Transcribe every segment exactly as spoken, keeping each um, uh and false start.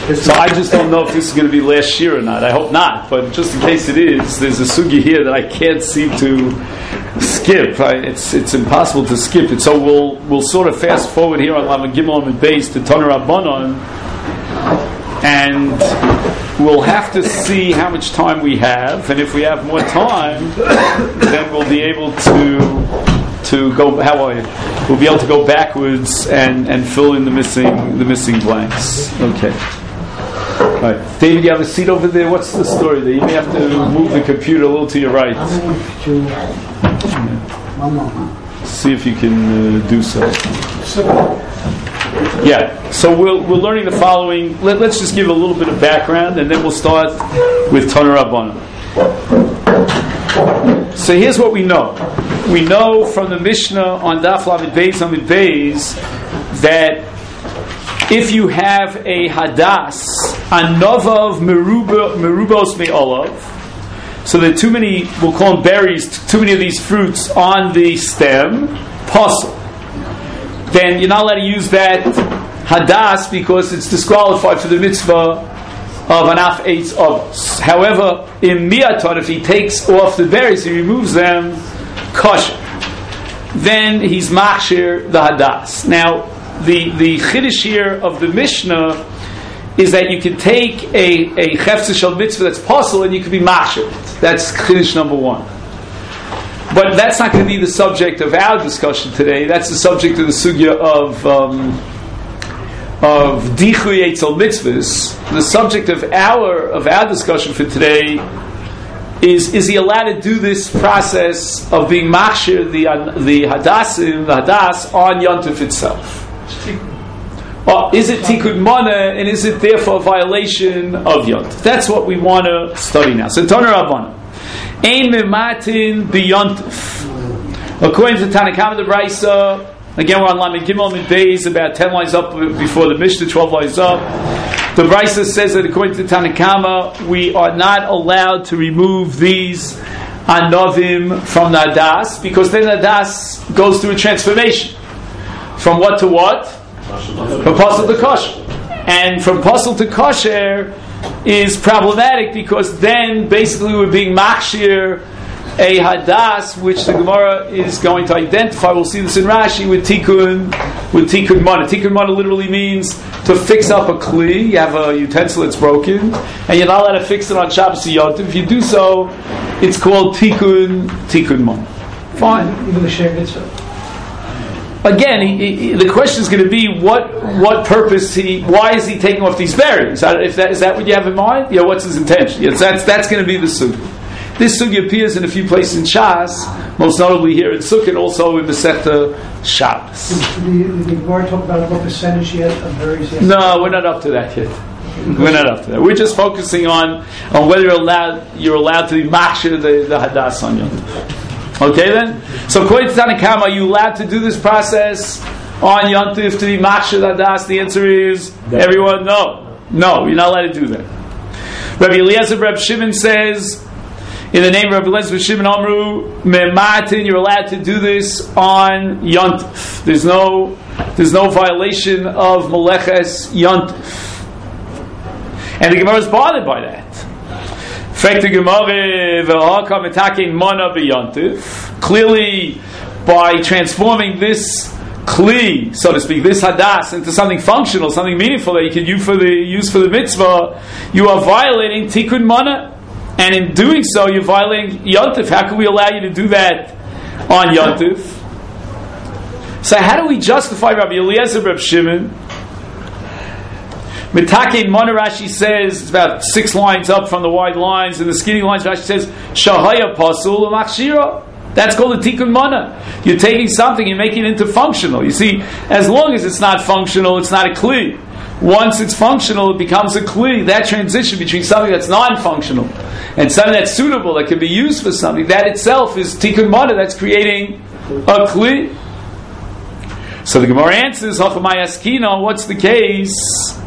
So I just don't know if this is going to be last year or not. I hope not, but just in case it is, there's a sugi here that I can't seem to skip. I, it's it's impossible to skip it. So we'll we'll sort of fast forward here on Lamed Gimel and Beis to Tanur Rabbanon, and we'll have to see how much time we have, and if we have more time, then we'll be able to. To go, how are you? We'll be able to go backwards and, and fill in the missing the missing blanks. Okay. All right, David, you have a seat over there. What's the story there? You may have to move the computer a little to your right. Yeah. See if you can uh, do so. Yeah. So we're we're learning the following. Let, let's just give a little bit of background, and then we'll start with Tanur Rabbanon. So here's what we know. We know from the Mishnah on Daf Lamed Beis Amid Beis that if you have a hadas, a novav merubos me'olav, so there are too many, we'll call them berries, too many of these fruits on the stem, pasul, then you're not allowed to use that hadas because it's disqualified for the mitzvah of an af eitz avos. However, in miaton, if he takes off the berries, he removes them, kosher. Then he's machshir the hadas. Now, the the chiddush here of the Mishnah is that you can take a a chefza shel mitzvah that's possible and you can be machshir. That's chiddush number one. But that's not going to be the subject of our discussion today. That's the subject of the sugya of um, of dichui eitzel mitzvahs. The subject of our of our discussion for today is: is he allowed to do this process of being machshir the the hadasim the hadas on yontif itself? Or is it tikkun mana, and is it therefore a violation of yontif? That's what we want to study now. So Tanur Rabbanan, ein mematin b'yontif. According to Tanakama the Brisa, again we're on Lamed Gimel Amid Beis, about ten lines up before the Mishnah, twelve lines up. The Brisa says that according to Tanakama, we are not allowed to remove these anovim from the hadas, because then the hadas goes through a transformation. From what to what? From pasul to kosher. And from pasul to kosher is problematic, because then basically we're being machshir a hadas, which the Gemara is going to identify. We'll see this in Rashi with tikkun, with tikkun mana. Tikkun mana literally means to fix up a kli. You have a utensil that's broken, and you're not allowed to fix it on Shabbos Yom Tov. If you do so, it's called tikkun tikkun mana. Fine. Even the share mitzvah. Again, he, he, the question is going to be what what purpose he? Why is he taking off these berries? If that is that what you have in mind? Yeah. What's his intention? Yes, that's that's going to be the sugi. This sugi appears in a few places in Shas, most notably here in Sukkot, and also in Masechta Shabbos. Did the Gemara talk about what percentage yet of berries? No, we're not up to that yet. We're not up to that. We're just focusing on on whether you're allowed you're allowed to be machshir the, the hadas on Yom Tov. Okay then? So according to Tanakama, are you allowed to do this process on Yom Tov to be machshir the hadas? The answer is no. Everyone, no. No, you're not allowed to do that. Rabbi Eliezer Reb Shimon says, in the name of Rabbi Eliezer Shimon Amru, Mematin, you're allowed to do this on Yontif. There's no, there's no violation of Meleches Yontif. And the Gemara is bothered by that. Clearly, by transforming this kli, so to speak, this hadas into something functional, something meaningful that you can use for the use for the mitzvah, you are violating tikkun mana. And in doing so, you're violating Yontif. How can we allow you to do that on Yontif? So how do we justify Rabbi Eliezer Reb Shimon? Mitakein Mana, Rashi says, it's about six lines up from the wide lines, and the skinny lines, Rashi says, Shahaya pasul u'machshira. That's called a tikkun mana. You're taking something and making it into functional. You see, as long as it's not functional, it's not a kli. Once it's functional, it becomes a kli. That transition between something that's non-functional and something that's suitable, that can be used for something, that itself is tikkun mana. That's creating a kli. So the Gemara answers, what's the case?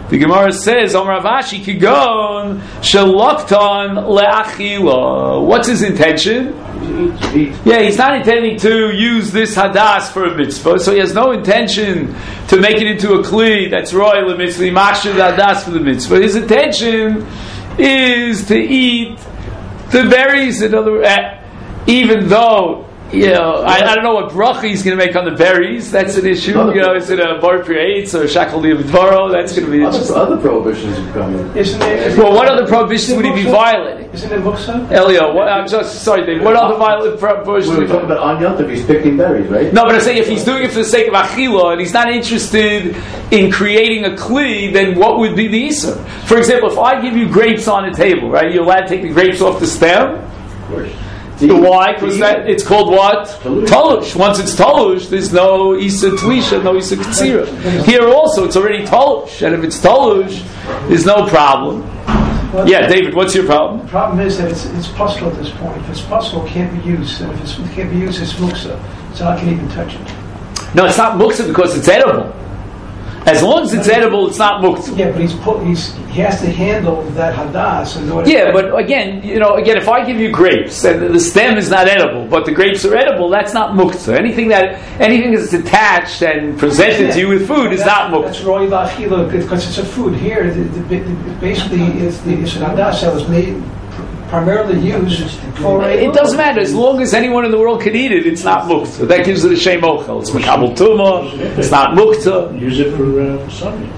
The Gemara says, Omer Avashi Kigon Shalokton Le'achila. What's his intention? Yeah, he's not intending to use this hadas for a mitzvah, so he has no intention to make it into a kli that's royal mitzvah, machshir hadas for the mitzvah. His intention is to eat the berries. In other, uh, even though, you know, I, I don't know what bracha he's going to make on the berries. That's an issue. You know, is it a bar priates or shakal diavdvaro? That's going to be other, other prohibitions would come in. Isn't there, well, what other prohibitions would he be violating? Isn't it muksa? Elio, what, I'm just sorry, Dave. What other violent prohibitions? We were talking about on Yom Tov, he's picking berries, right? No, but I'm saying if he's doing it for the sake of achila and he's not interested in creating a kli, then what would be the isur? For example, if I give you grapes on a table, right? You're allowed to take the grapes off the stem. Of course. Why? Because that it's called what? Talush. Once it's talush, there's no isa twisha, no isa katsira. Here also, it's already talush, and if it's talush, there's no problem. Well, yeah, David, what's your problem? The problem is that it's it's possible at this point. If it's possible, it can't be used, and if it's, it can't be used, it's muksa. So I can even touch it. No, it's not muksa because it's edible. As long as it's edible, it's not muktzah. Yeah, but he's put, he's he has to handle that hadas in order. Yeah, but again, you know, again, if I give you grapes and the stem is not edible, but the grapes are edible, that's not muktzah. Anything that anything that's attached and presented yeah. to you with food is that, not muktzah. That's roy lachila because it's a food. Here, the, the, the, basically, it's the it's an hadas that was made primarily used for. It doesn't matter as long as anyone in the world can eat it. It's not muktzah. That gives it a shem ochel. It's mekabel tuma. It's not muktzah. Use it for uh, Sunday.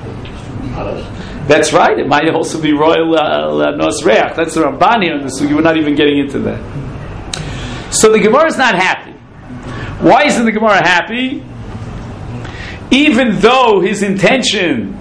That's right. It might also be royal nosreach. That's the Ramban here, so you were not even getting into that. So the Gemara is not happy. Why isn't the Gemara happy? Even though his intention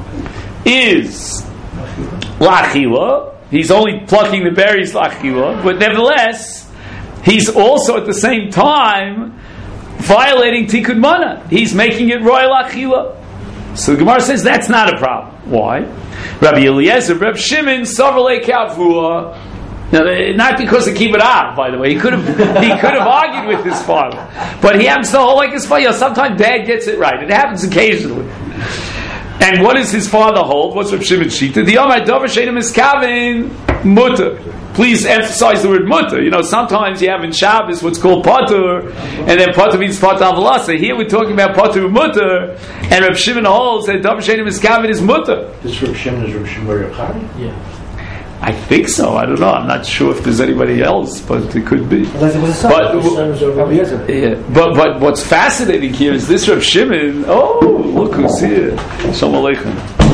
is lachila. He's only plucking the berries lachila, but nevertheless, he's also at the same time violating tikkun mana. He's making it royal achila. So the Gemara says that's not a problem. Why? Rabbi Eliezer, Rabbi Shimon, Savarle Kavua. Now, not because of keep it out, by the way. He could have he could have argued with his father, but he happens to hold like his father. Sometimes Dad gets it right. It happens occasionally. And what does his father hold? What's Reb Shimon Shita? The Yom HaDavar She'eino Miskaven Mutter. Please emphasize the word mutter. You know, sometimes you have in Shabbos what's called patur, and then patur means patur avalasa. Here we're talking about patur mutter, and Reb Shimon holds that Davar She'eino Miskaven is mutter. This Reb Shimon is Reb Shimon Bar Yochai? Yeah. I think so. I don't know. I'm not sure if there's anybody else, but it could be. But, yeah, but but what's fascinating here is this Reb Shimon. Oh, look who's here! Shalom Aleichem.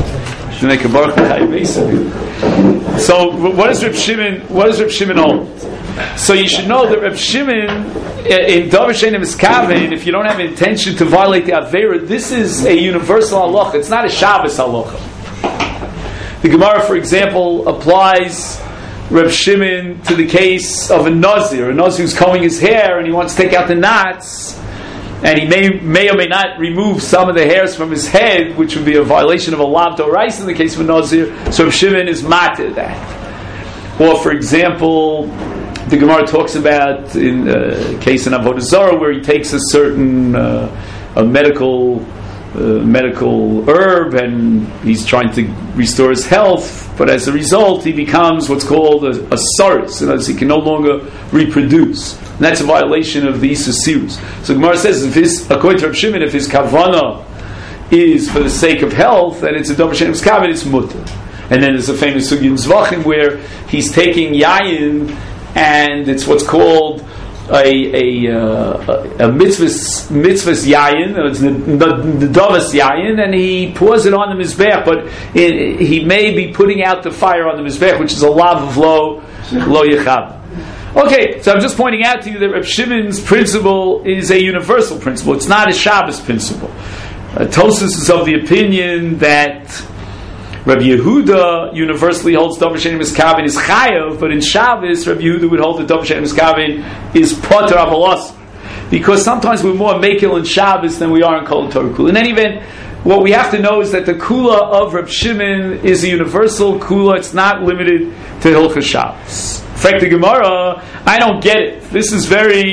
So, what is Reb Shimon? What does Reb Shimon hold? So you should know that Reb Shimon in Davar She'eino Miskaven, if you don't have intention to violate the Aveira, this is a universal halacha. It's not a Shabbos halacha. The Gemara, for example, applies Reb Shimon to the case of a Nazir. A Nazir who's combing his hair and he wants to take out the knots, and he may may or may not remove some of the hairs from his head, which would be a violation of a lav d'oraisa in the case of a Nazir. So Reb Shimon is matir that. Or, for example, the Gemara talks about in a case in Avodah Zarah where he takes a certain uh, a medical. Uh, medical herb and he's trying to restore his health, but as a result he becomes what's called a, a saris, and as he can no longer reproduce, and that's a violation of the Issa Sirus. So Gemara says, if his, according to Reb Shimon, if his kavana is for the sake of health, then it's a Davar She'eino Miskaven, it's mutter. And then there's a famous sugi in Zvachim where he's taking yayin and it's what's called a a, uh, a mitzvahs mitzvahs yayin, it's the the davas yayin, and he pours it on the mizbech, but it, he may be putting out the fire on the mizbech, which is a lav of lo lo yechab. Okay, so I'm just pointing out to you that Reb Shimon's principle is a universal principle. It's not a Shabbos principle. Uh, Tosfos is of the opinion that Rabbi Yehuda universally holds Davar She'eino Miskaven is chayav, but in Shabbos, Rabbi Yehuda would hold that Davar She'eino Miskaven is patur avalas, because sometimes we're more mekil in Shabbos than we are in Kol Torah Kula. In any event, what we have to know is that the Kula of Reb Shimon is a universal Kula. It's not limited to Hilchos Shabbos. In fact, the Gemara, I don't get it. This is very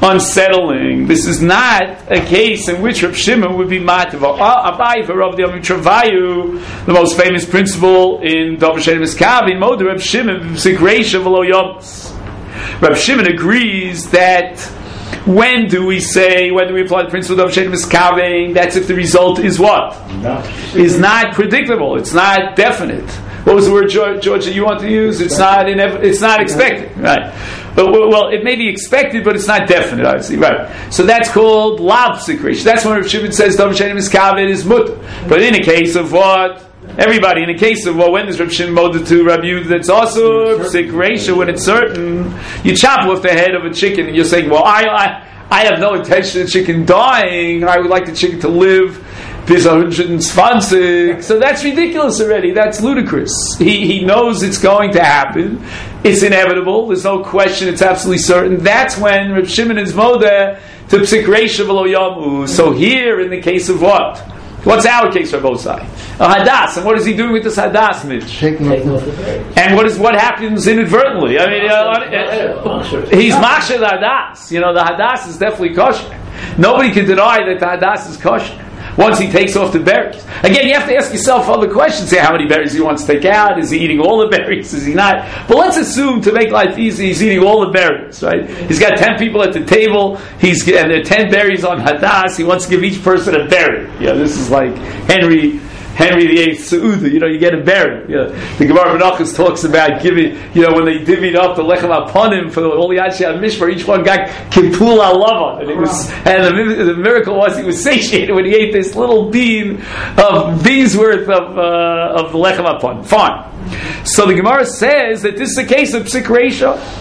unsettling. This is not a case in which Reb Shimon would be mativ. Abai v'Rav Yom Travayu, the most famous principle in Davar Shein Miskavin, Moder Reb Shimon v'Psik Reisha v'Lo Yomos. Reb Shimon agrees that when do we say, when do we apply the principle of Davar Shein Miskavin? That's if the result is what? No. Is not predictable. It's not definite. What was the word, George, George, that you want to use? It's not inev- It's not expected, right? But well, it may be expected, but it's not definite, obviously, right? So that's called lav psikresh. That's when Rav Shimon says Davar Shein Miskavin is mutter. But in a case of what? Everybody, in a case of well, when does Rav Shimon mold to Rabbi Yehuda that's also psikresh, when it's certain, you chop off the head of a chicken and you're saying, well, I, I, I have no intention of the chicken dying. I would like the chicken to live. There's one hundred twenty, so that's ridiculous already. That's ludicrous. He he knows it's going to happen. It's inevitable. There's no question. It's absolutely certain. That's when Reb Shimon is modeh to psik reisha v'lo yamu. So here, in the case of what? What's our case, Rabbi Osai? A hadas. And what is he doing with this hadas, Mitch? Taking off the berries. And what is what happens inadvertently? I mean, uh, uh, he's mashal hadas. You know, the hadas is definitely kosher. Nobody can deny that the hadas is kosher once he takes off the berries. Again, you have to ask yourself other questions. Say, how many berries he wants to take out? Is he eating all the berries? Is he not? But let's assume, to make life easy, he's eating all the berries, right? He's got ten people at the table, He's and there are ten berries on hadas. He wants to give each person a berry. Yeah, this is like Henry Henry the Eighth Seudah, you know, you get a berry. You know, the Gemara Menachos talks about giving, you know, when they divvied up the lechem aponim for all the Anshe HaMishmar, each one got kipul alavan, and it was, and the, the miracle was he was satiated when he ate this little bean of beans worth of uh, of the lechem aponim. Fine. So the Gemara says that this is a case of psik reisha.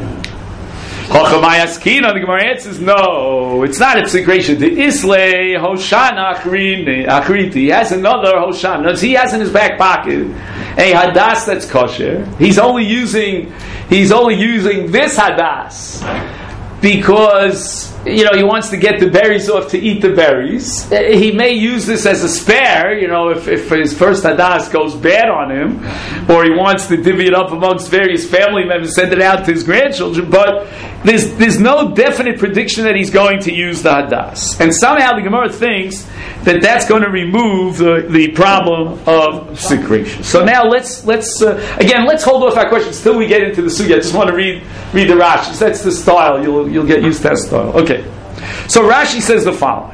The Gemara answers, no, it's not a psik reisha. The Islay Hoshana Achriti. He has another Hoshana. He has in his back pocket a hadas that's kosher. He's only using he's only using this hadas because, you know, he wants to get the berries off to eat the berries. He may use this as a spare, you know, if, if his first hadas goes bad on him, or he wants to divvy it up amongst various family members, send it out to his grandchildren, but there's there's no definite prediction that he's going to use the hadas. And somehow the Gemara thinks that that's going to remove the, the problem of psik reisha. So now let's, let's uh, again, let's hold off our questions till we get into the sugya. I just want to read read the Rashi. That's the style. You'll You'll get used to that style. Okay. So Rashi says the following.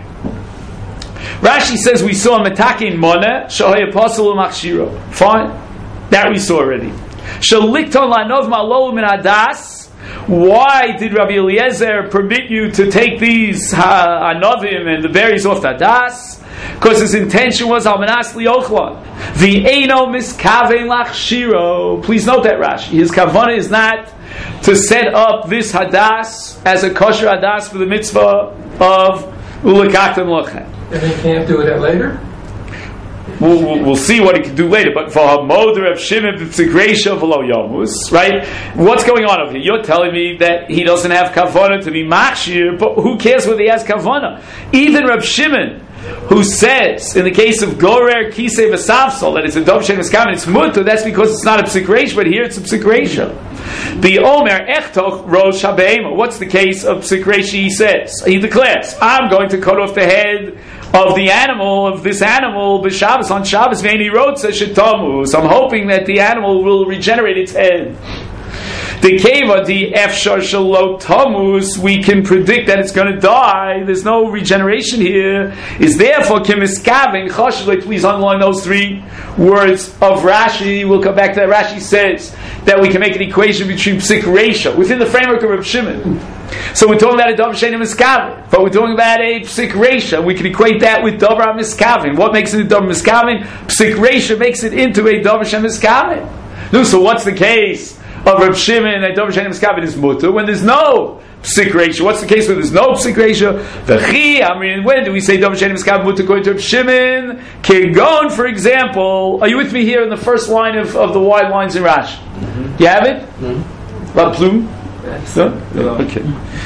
Rashi says we saw metakin moneh shahoy apostle machshiro. Fine. That we saw already. Shalikton lanov malol min hadas. Why did Rabbi Eliezer permit you to take these uh, anovim and the berries off the hadas? Because his intention was almanas liochlan. The eino miskavein lachshiro. Please note that Rashi. His kavanah is not to set up this hadas as a kosher hadas for the mitzvah of ulakatem lochem. And he can't do it later? We'll, we'll, we'll see what he can do later. But for Hamoder of Shimon v'psik reisha v'lo yomus, right? What's going on over here? You're telling me that he doesn't have kavanah to be machshir, but who cares whether he has kavanah? Even Reb Shimon, who says in the case of gorer kisei v'savsol that it's a davar shein miskavin, it's mutter. That's because it's not a psik reisha, but here it's a psik reisha. The Omer Echtoch Rosh Habeima. What's the case of psik reisha? He says, he declares, I'm going to cut off the head of the animal, of this animal, b'Shabbos, on Shabbos, ve'eni rotza shetamu. So I'm hoping that the animal will regenerate its head. The keva, the efshar shalot tamus, we can predict that it's going to die. There's no regeneration here. Is therefore kemiskaven chashlei. Please underline those three words of Rashi. We'll come back to that. Rashi says that we can make an equation between psik reisha within the framework of Reb Shimon. So we're talking about a davar shein miskavin, but we're talking about a psik reisha. We can equate that with davar miskavin. What makes it a davar miskavin? Psik reisha makes it into a davar shein miskavin. No, so what's the case of Reb Shimon that davar shein miskavin is mutter when there's no psik reisha? What's the case when there's no psik reisha? V'chi, I mean, when do we say davar shein miskavin mutter according to Reb Shimon? Kegon, for example. Are you with me here in the first line of, of the wide lines in Rashi? Mm-hmm. You have it? Mm-hmm. La plume? No? No? Okay.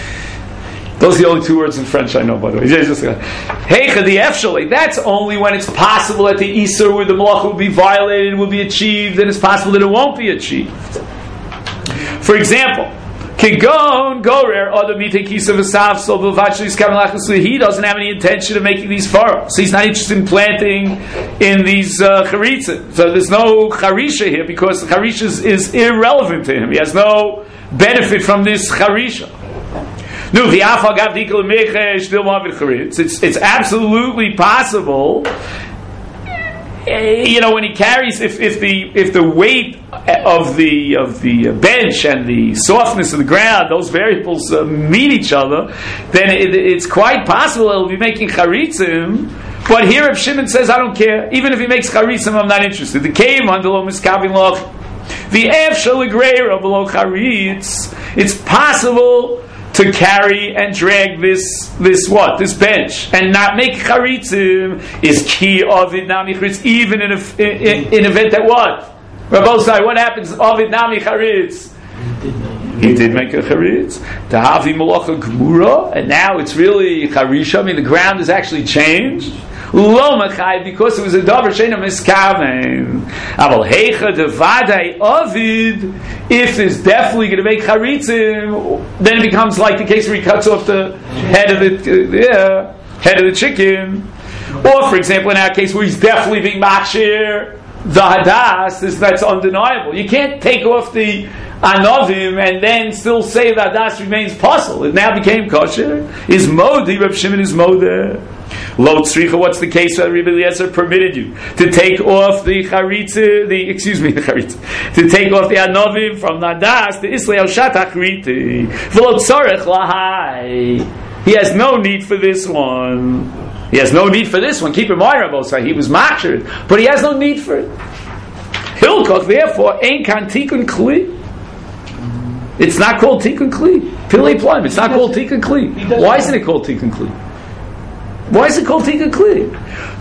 Those are the only two words in French I know, by the way. Heicha the efshali. That's only when it's possible that the Isur with the Malach will be violated, will be achieved, and it's possible that it won't be achieved. For example, Kigon gorer odamite kisa v'sav so b'vachlis kamelachas. He doesn't have any intention of making these faros. So he's not interested in planting in these uh, charitzim. So there's no charisha here because charisha is, is irrelevant to him. He has no benefit from this charisha. No, the afal gav dikol meche still mavid charitz. It's it's absolutely possible. You know, when he carries, if, if the if the weight of the of the bench and the softness of the ground, those variables uh, meet each other, then it, it's quite possible he'll be making charitzim. But here, Reb Shimon says, I don't care. Even if he makes charitzim, I'm not interested. The came under lo miskavin loch, the efshel agreira below charitz. It's possible to carry and drag this this what this bench and not make charitzim is key of it nami charitz, even in a in, in event that what Rabbosai, what happens of it nami charitz? He did make a charitz to havi malacha gemura, and now it's really charisha. I mean, the ground is actually changed. Lo machai, because it was a davar sheina miskaven. Aval heicha devadai avid. If it's definitely going to make charitzim, then it becomes like the case where he cuts off the head of the uh, yeah, head of the chicken. Or, for example, in our case where he's definitely being machshir the hadas, this, that's undeniable. You can't take off the anovim and then still say the hadas remains puzzle. It now became kosher. Is modi, Reb Shimon is modi. Lo tzricha, what's the case that Rabbi Eliezer permitted you to take off the charitza, the excuse me, the charitza, to take off the anovim from nadas, the islay al shatachriti, v'lo tzorech lahai. He has no need for this one. He has no need for this one. Keep in mind, Rabbi Osai, he was machshered, but he has no need for it. Hilkoch, therefore, ain't kan tikun kli. It's not called tikun kli. Pilei ploim. It's not called tikun kli. Why isn't it called tikun kli? Why is it called tikun kli?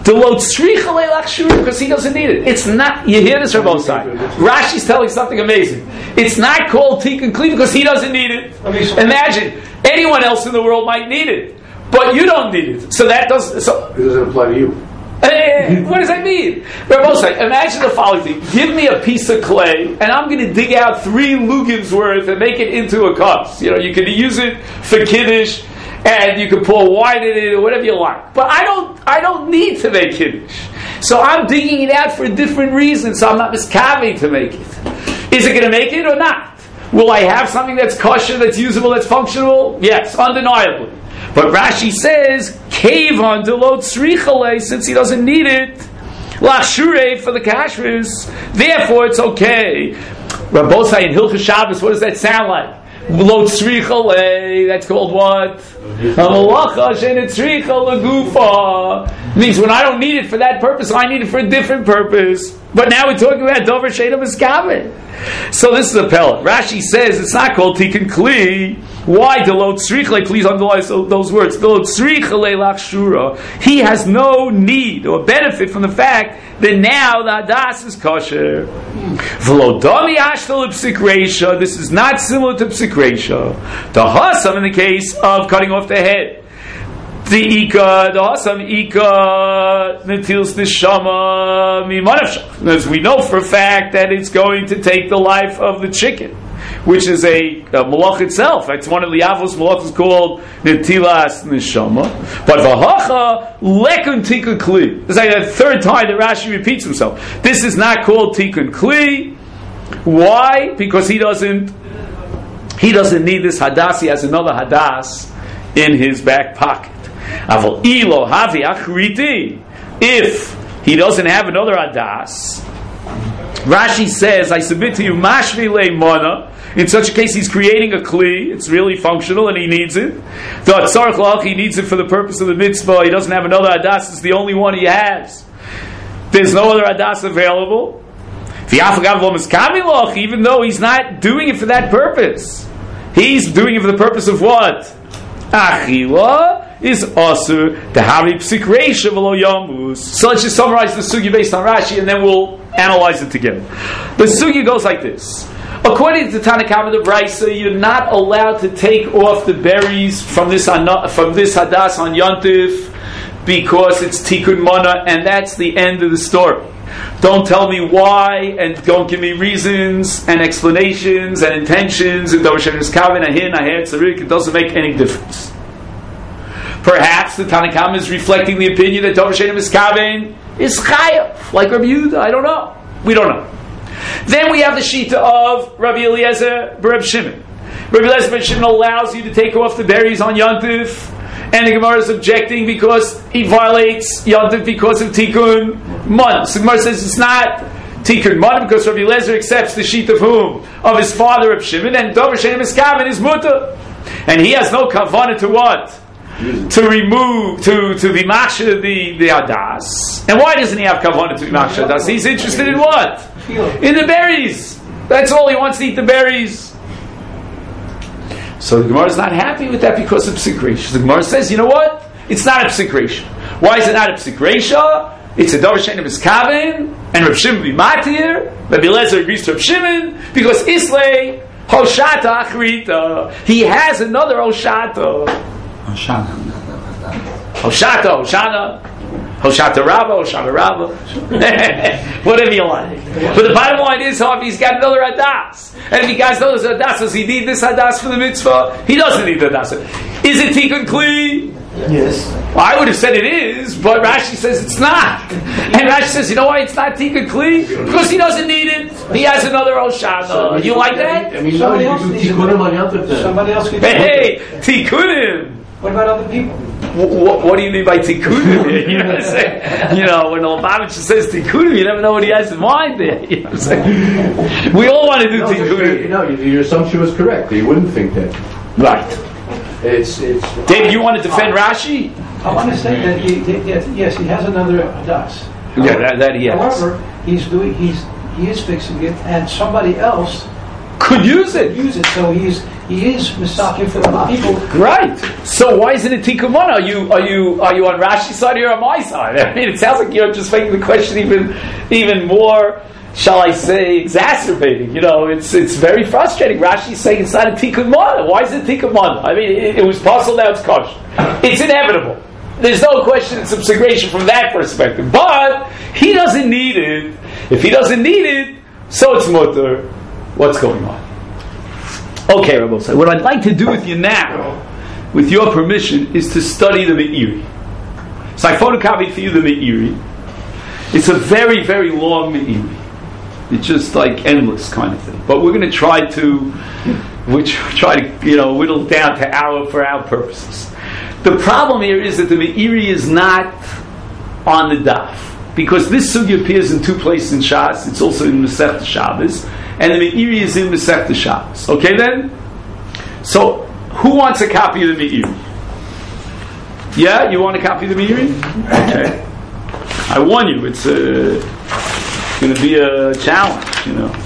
Because he doesn't need it. It's not. You hear this, Rabbi Osai? Rashi's telling something amazing. It's not called tikun kli because he doesn't need it. Imagine anyone else in the world might need it, but you don't need it. So that does. So it doesn't apply to you. Uh, what does that mean? Rabbi Osai, imagine the following thing: give me a piece of clay, and I'm going to dig out three lugim's worth and make it into a cup. You know, you can use it for kiddush. And you can pour wine in it or whatever you like. But I don't I don't need to make kiddush. So I'm digging it out for a different reason, so I'm not miskaveh to make it. Is it going to make it or not? Will I have something that's kosher, that's usable, that's functional? Yes, undeniably. But Rashi says, Kevon delot tzrichale, since he doesn't need it, lachshure for the kashrus, therefore it's okay. Rabbosai in Hilchos Shabbos, what does that sound like? Lo tzrichale, that's called what? Hamalacha shenetzricha legufa. Means when I don't need it for that purpose, I need it for a different purpose. But now we're talking about dover sheina miskaven. So this is a pellet. Rashi says it's not called tikun kli. Why delot tzrichale? Please underline those words. Delot tzrichale lachshura. He has no need or benefit from the fact that now the hadas is kosher. V'lodami ashtal psik reisha. This is not similar to psik reisha. The hasam in the case of cutting off the head. The ika, the hasam ika netils neshama mimanavshach. As we know for a fact that it's going to take the life of the chicken, which is a, a malach itself. It's one of the avos malachos called netilas neshama. But v'hacha lekun tikun kli. It's like the third time that Rashi repeats himself. This is not called tikun kli. Why? Because he doesn't he doesn't need this hadas. He has another hadas in his back pocket. Aval ilo havi achriti. If he doesn't have another hadas, Rashi says, I submit to you, mashvi le'mona. In such a case, he's creating a kli. It's really functional, and he needs it. The tzarech lach, he needs it for the purpose of the mitzvah. He doesn't have another hadas. It's the only one he has. There's no other hadas available. Even though he's not doing it for that purpose, he's doing it for the purpose of what? Achila is asur to havi psik reisha v'lo yamus. So let's just summarize the sugi based on Rashi, and then we'll analyze it together. The sugi goes like this. According to Tanakama the Brisa, you're not allowed to take off the berries from this from this hadas on Yontif because it's tikkun mana, and that's the end of the story. Don't tell me why, and don't give me reasons and explanations and intentions. It doesn't make any difference. Perhaps the Tanakhama is reflecting the opinion that Dov Shein Miskaven is Chayav, like Rabbi Yehuda. I don't know. We don't know. Then we have the Shita of Rabbi Eliezer Reb Shimon. Rabbi Eliezer Reb Shimon allows you to take off the berries on Yantif, and the Gemara is objecting because he violates Yantif because of Tikkun Mon. So the Gemara says it's not Tikkun Mon because Rabbi Eliezer accepts the Shita of whom? Of his father Reb Shimon, and Dov Shein Miskaven is Mutter. And he has no kavanah to what? To remove, to to be machshir the the hadas. And why doesn't he have kavanah to be machshir hadas? He's interested in what? In the berries. That's all. He wants to eat the berries. So the Gemara is not happy with that because of psik reisha. The Gemara says, you know what? It's not a psik reisha. Why is it not a psik reisha? It's a Dov Shein Miskaven and Reb Shimon be matir. Rabbi Eliezer agrees to Reb Shimon because Islay Hoshata Achrita. He has another Hoshata. Hoshana, Hoshata, Hoshana, Hoshata Rabba, Hoshana Rabba, whatever you want. But the bottom line is, if he's got another Hadas, and if he got another Hadas, does he need this Hadas for the mitzvah? He doesn't need the Hadas. Is it Tikkun Kli? Yes. Well, I would have said it is, but Rashi says it's not. And Rashi says, you know why it's not Tikkun Kli? Because he doesn't need it. He has another Hoshana. So, you like that? I mean, somebody else needs it. Somebody else can Hey, Tikkunim. What about other people? What, what do you mean by tikkunim? You know what I'm saying? You know, when Lubavitch says tikkunim, you never know what he has in mind there. You know what I'm saying? We all want to do no, tikkunim. No, your assumption was correct. You wouldn't think that. Right. It's it's. David, you want to defend Rashi? I want to say that he, he, yes, he has another das. Yeah, that, that he has. However, he's doing he's he is fixing it, and somebody else could use it. Use it. So he's he is misaking for the people. Right. So why isn't it Tikkun Mon? Are you are you are you on Rashi's side or on my side? I mean, it sounds like you're just making the question even even more, shall I say, exacerbating. You know, it's it's very frustrating. Rashi's saying it's not a Tikkun Mon. Why is it Tikkun Mon? I mean, it, it was possible, now it's kosher. It's inevitable. There's no question it's subsegration from that perspective. But he doesn't need it. If he doesn't need it, so it's mutter. What's going on? Okay, Rabbi Osai, what I'd like to do with you now, with your permission, is to study the Meiri. So I photocopied for you the Meiri. It's a very, very long Meiri. It's just like endless kind of thing. But we're going to try to, which try to, you know, whittle down to our for our purposes. The problem here is that the Meiri is not on the daf, because this sugi appears in two places in Shas. It's also in Masechta Shabbos, and the Meiri is in Masechta Shabbos. Okay, then. So, who wants a copy of the Meiri? Yeah, you want a copy of the Meiri? Okay. I warn you, it's a, going to be a challenge, you know.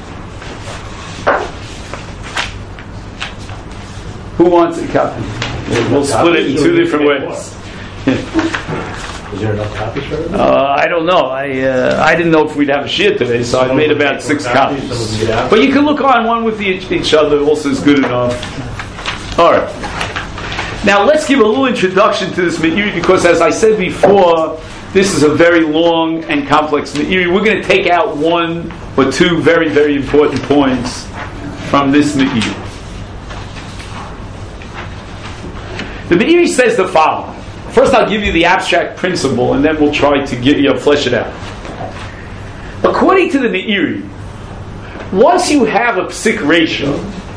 Who wants a copy? We'll split it in two different ways. Is there enough copies for it? Uh, I don't know. I uh, I didn't know if we'd have a shir today, so I made about six copies. But you can look on one with each, each other. Also, is good enough. All right. Now let's give a little introduction to this Meiri, because, as I said before, this is a very long and complex Meiri. We're going to take out one or two very, very important points from this Meiri. The Meiri says the following. First, I'll give you the abstract principle, and then we'll try to get you know, flesh it out. According to the Meiri, once you have a psik ratio,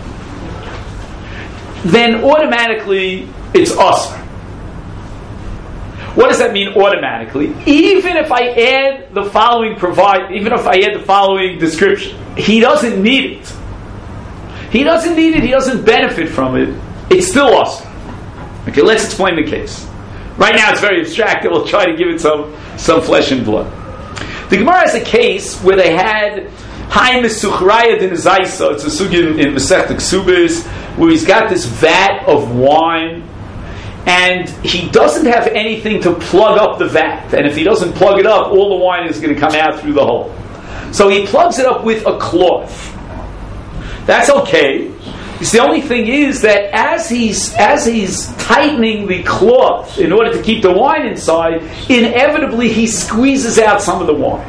then automatically it's usr. What does that mean automatically? Even if I add the following provide, even if I add the following description, he doesn't need it. He doesn't need it. He doesn't benefit from it. It's still usr. Okay, let's explain the case. Right now it's very abstract, and we'll try to give it some, some flesh and blood. The Gemara has a case where they had Haim Suchraya din Zaisa. It's a sugi in Masechta Ksubis, where he's got this vat of wine, and he doesn't have anything to plug up the vat. And if he doesn't plug it up, all the wine is going to come out through the hole. So he plugs it up with a cloth. That's okay. The only thing is that as he's as he's tightening the cloth in order to keep the wine inside, inevitably he squeezes out some of the wine.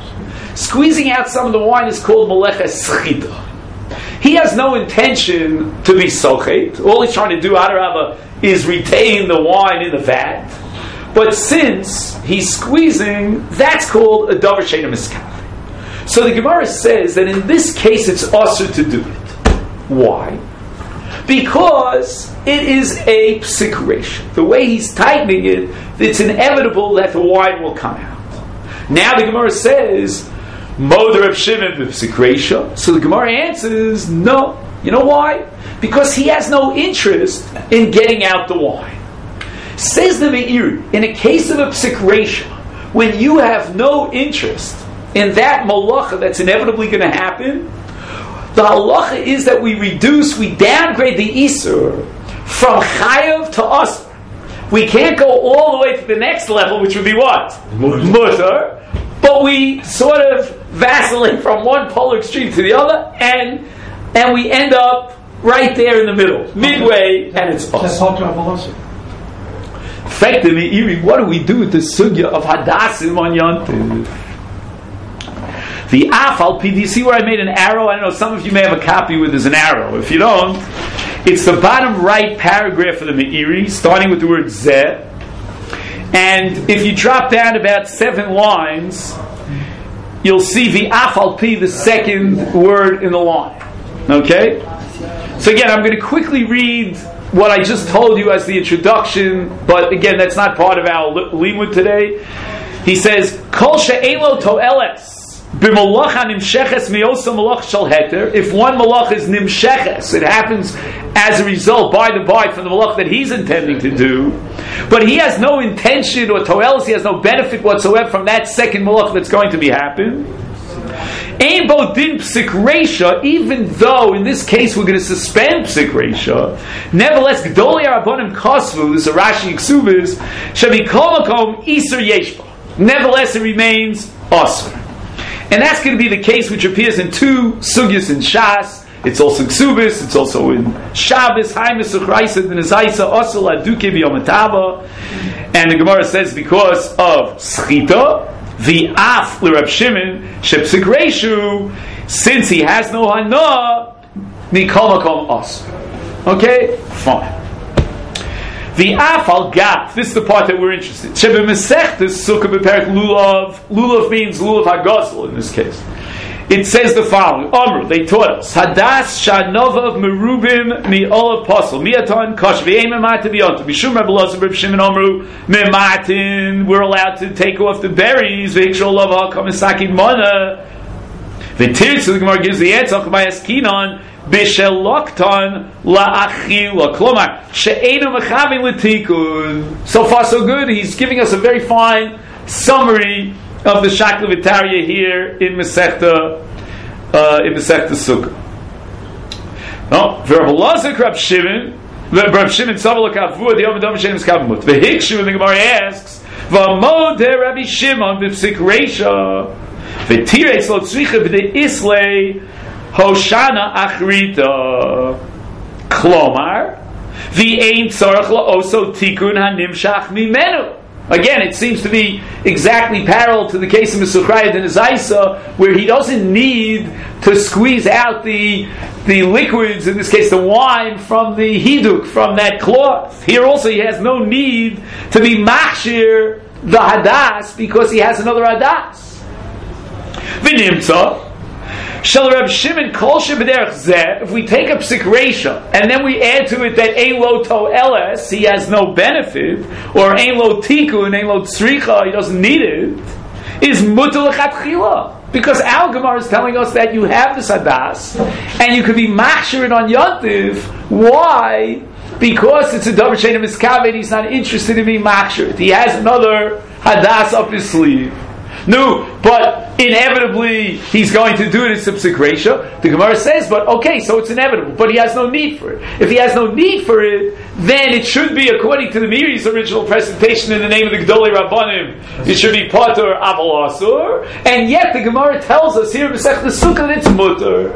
squeezing out some of the wine is called meleches schita. He has no intention to be sochet. All he's trying to do, Adarabba, is retain the wine in the vat. But since he's squeezing, that's called a davar she'eino miskaven. So the Gemara says that in this case it's usher to do it. Why? Because it is a psik reisha. The way he's tightening it, it's inevitable that the wine will come out. Now the Gemara says, Moder Reb Shimon b'psik reisha. So the Gemara answers, no. You know why? Because he has no interest in getting out the wine. Says the Meiri, in a case of a psik reisha, when you have no interest in that malacha that's inevitably going to happen, the halacha is that we reduce, we downgrade the isur from chayav to asr. We can't go all the way to the next level, which would be what? Mutter. But we sort of vacillate from one polar extreme to the other, and and we end up right there in the middle, midway, and it's asr. Effectively, what do we do with the sugya of hadassim on Yontiv? The afal P D, see where I made an arrow? I don't know, some of you may have a copy where there's an arrow. If you don't, it's the bottom right paragraph of the Meiri, starting with the word zeh. And if you drop down about seven lines, you'll see the afal P, the second word in the line. Okay? So again, I'm going to quickly read what I just told you as the introduction, but again, that's not part of our limud today. He says, Kol she'elo to'eles. If one malach is nimsheches, it happens as a result, by the by, from the malach that he's intending to do, but he has no intention or toelis, he has no benefit whatsoever from that second malach that's going to be happen. Ein bo din psik reisha, even though in this case we're going to suspend psik reisha, nevertheless, Gdolei Rabbanim Kosvu, this is a Rashi Ksubis, Shebi Kol Makom Iser Yeshba. Nevertheless, it remains Asr. And that's going to be the case which appears in two sugyas in Shas. It's also Ksubis, it's also in Shabbos, Haimis Uchraisa, Denizaisa, Asr Laduke B'Yomatava. And the Gemara says because of Schita, the Af L'Rab Shimon, Shepsik Reishu, since he has no Hana, Nikol Makom Asr. Okay? Fine. The afal gaf. This is the part that we're interested in. Shebe mesechtes sukkah beperek lulav. Lulav means lulav hagazl in this case. It says the following: Amru, they taught us hadas shanovav merubim mi olav pasel miatan kash v'eim emat biyontu mishum Rabbi Elazar Reb Shimon Amru mematin. We're allowed to take off the berries. V'ikshol lava kamisaki mana. V'tir. So the Gemara gives the answer. Chabayas kinon. Bishelokton la'achila. Klomar she'enu mechavin l'tikun. So far, so good. He's giving us a very fine summary of the Shakla V'Tarya here in Masechta uh, in Masechta Sukkah. No, Rabbi Elazar Reb Shimon, Reb Shimon Savalak Avur the Yom Dom Shem Skavmut. V'hikshu, and the Gemara asks, V'amod Rabbi Shimon v'psik reisha v'tireis lo tzricha v'de islay Hoshana Achrita Klomar V'ein tzarech la'oso tikun hanimshach mimenu. Again, it seems to be exactly parallel to the case of Mesuchrayah and Zaisa, where he doesn't need to squeeze out the the liquids, in this case the wine, from the hiduk, from that cloth. Here also he has no need to be machshir the hadas, because he has another hadas. V'nimtza Shel Reb Shimon Kol Shebederech Zeh. If we take a psik reisha and then we add to it that ein lo to'eles, he has no benefit, or ein lo tikun, ein lo tzricha, he doesn't need it, is mutar l'chatchila. Because our Gemara is telling us that you have this hadas and you could be machshir it on Yontiv. Why? Because it's a davar she'eino miskaven. He's not interested in being machshir. He has another hadas up his sleeve. No, but inevitably he's going to do it in psik reisha. The Gemara says, but okay, so it's inevitable, but he has no need for it. If he has no need for it, then it should be, according to the Meiri's original presentation in the name of the Gdolei Rabbanim, it should be patur aval asur, and yet the Gemara tells us here in Masechta Sukkah that it's mutar.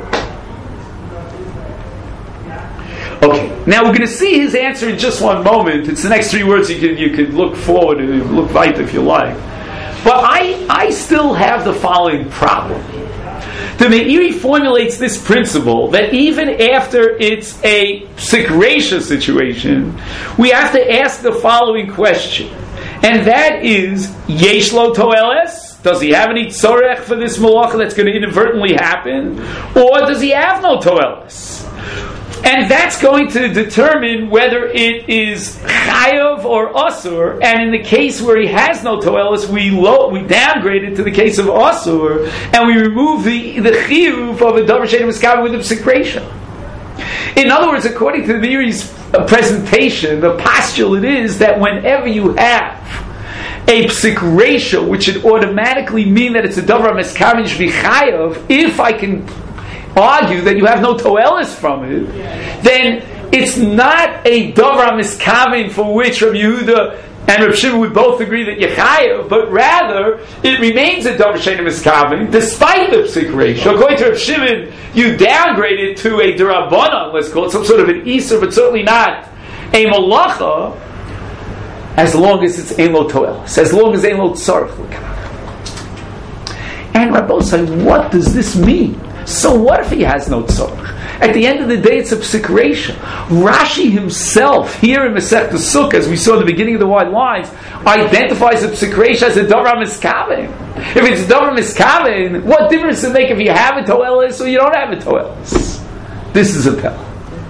Okay, now we're going to see his answer in just one moment. It's the next three words. You could you could look forward and look right if you like. But I, I still have the following problem. The Meiri formulates this principle that even after it's a psik reisha situation, we have to ask the following question, and that is, Yesh lo toeles? Does he have any tzorech for this malacha that's going to inadvertently happen? Or does he have no toeles? And that's going to determine whether it is chayav or asur. And in the case where he has no toelis, we low, we downgrade it to the case of asur, and we remove the the chiyuv of a davar she'eino miskaven with the psik reisha. In other words, according to the Meiri's presentation, the postulate is that whenever you have a psik reisha, which should automatically mean that it's a davar miskaven shvi chayav, if I can argue that you have no toelis from it, then it's not a davar miskaven for which Rabbi Yehuda and Rabbi Shimon would both agree that you chayav, but rather it remains a davar she'eino miskaven despite the psik reisha. According to Rabbi Shimon, you downgrade it to a derabbanan, let's call it some sort of an isur, but certainly not a malacha, as long as it's ein lo toelis, as long as ein lo tzarech l'kaven. And Rabbi say, what does this mean? So what if he has no tzorach? At the end of the day, it's a psik reisha. Rashi himself, here in Masechta Sukkah, as we saw at the beginning of the wide lines, identifies a psik reisha as a davar miskaven. If it's davar miskaven, what difference does it make if you have a toelis or you don't have a toelis? This is a pel.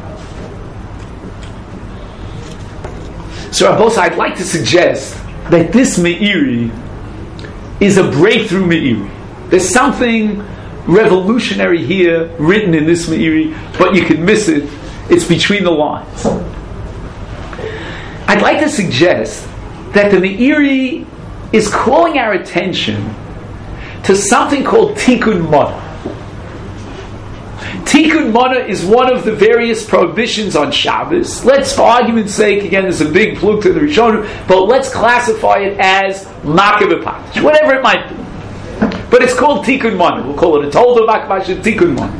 So Rabbi, I'd like to suggest that this Meiri is a breakthrough Meiri. There's something revolutionary here written in this Meiri, but you can miss it. It's between the lines. I'd like to suggest that the Meiri is calling our attention to something called Tikkun Mana. Tikkun Mana is one of the various prohibitions on Shabbos. Let's, for argument's sake, again, there's a big plug to the Rishonim, but let's classify it as Makeh b'Patish, whatever it might be. But it's called Tikkun Mana. We'll call it a Tolda Makbash Tikkun Mana.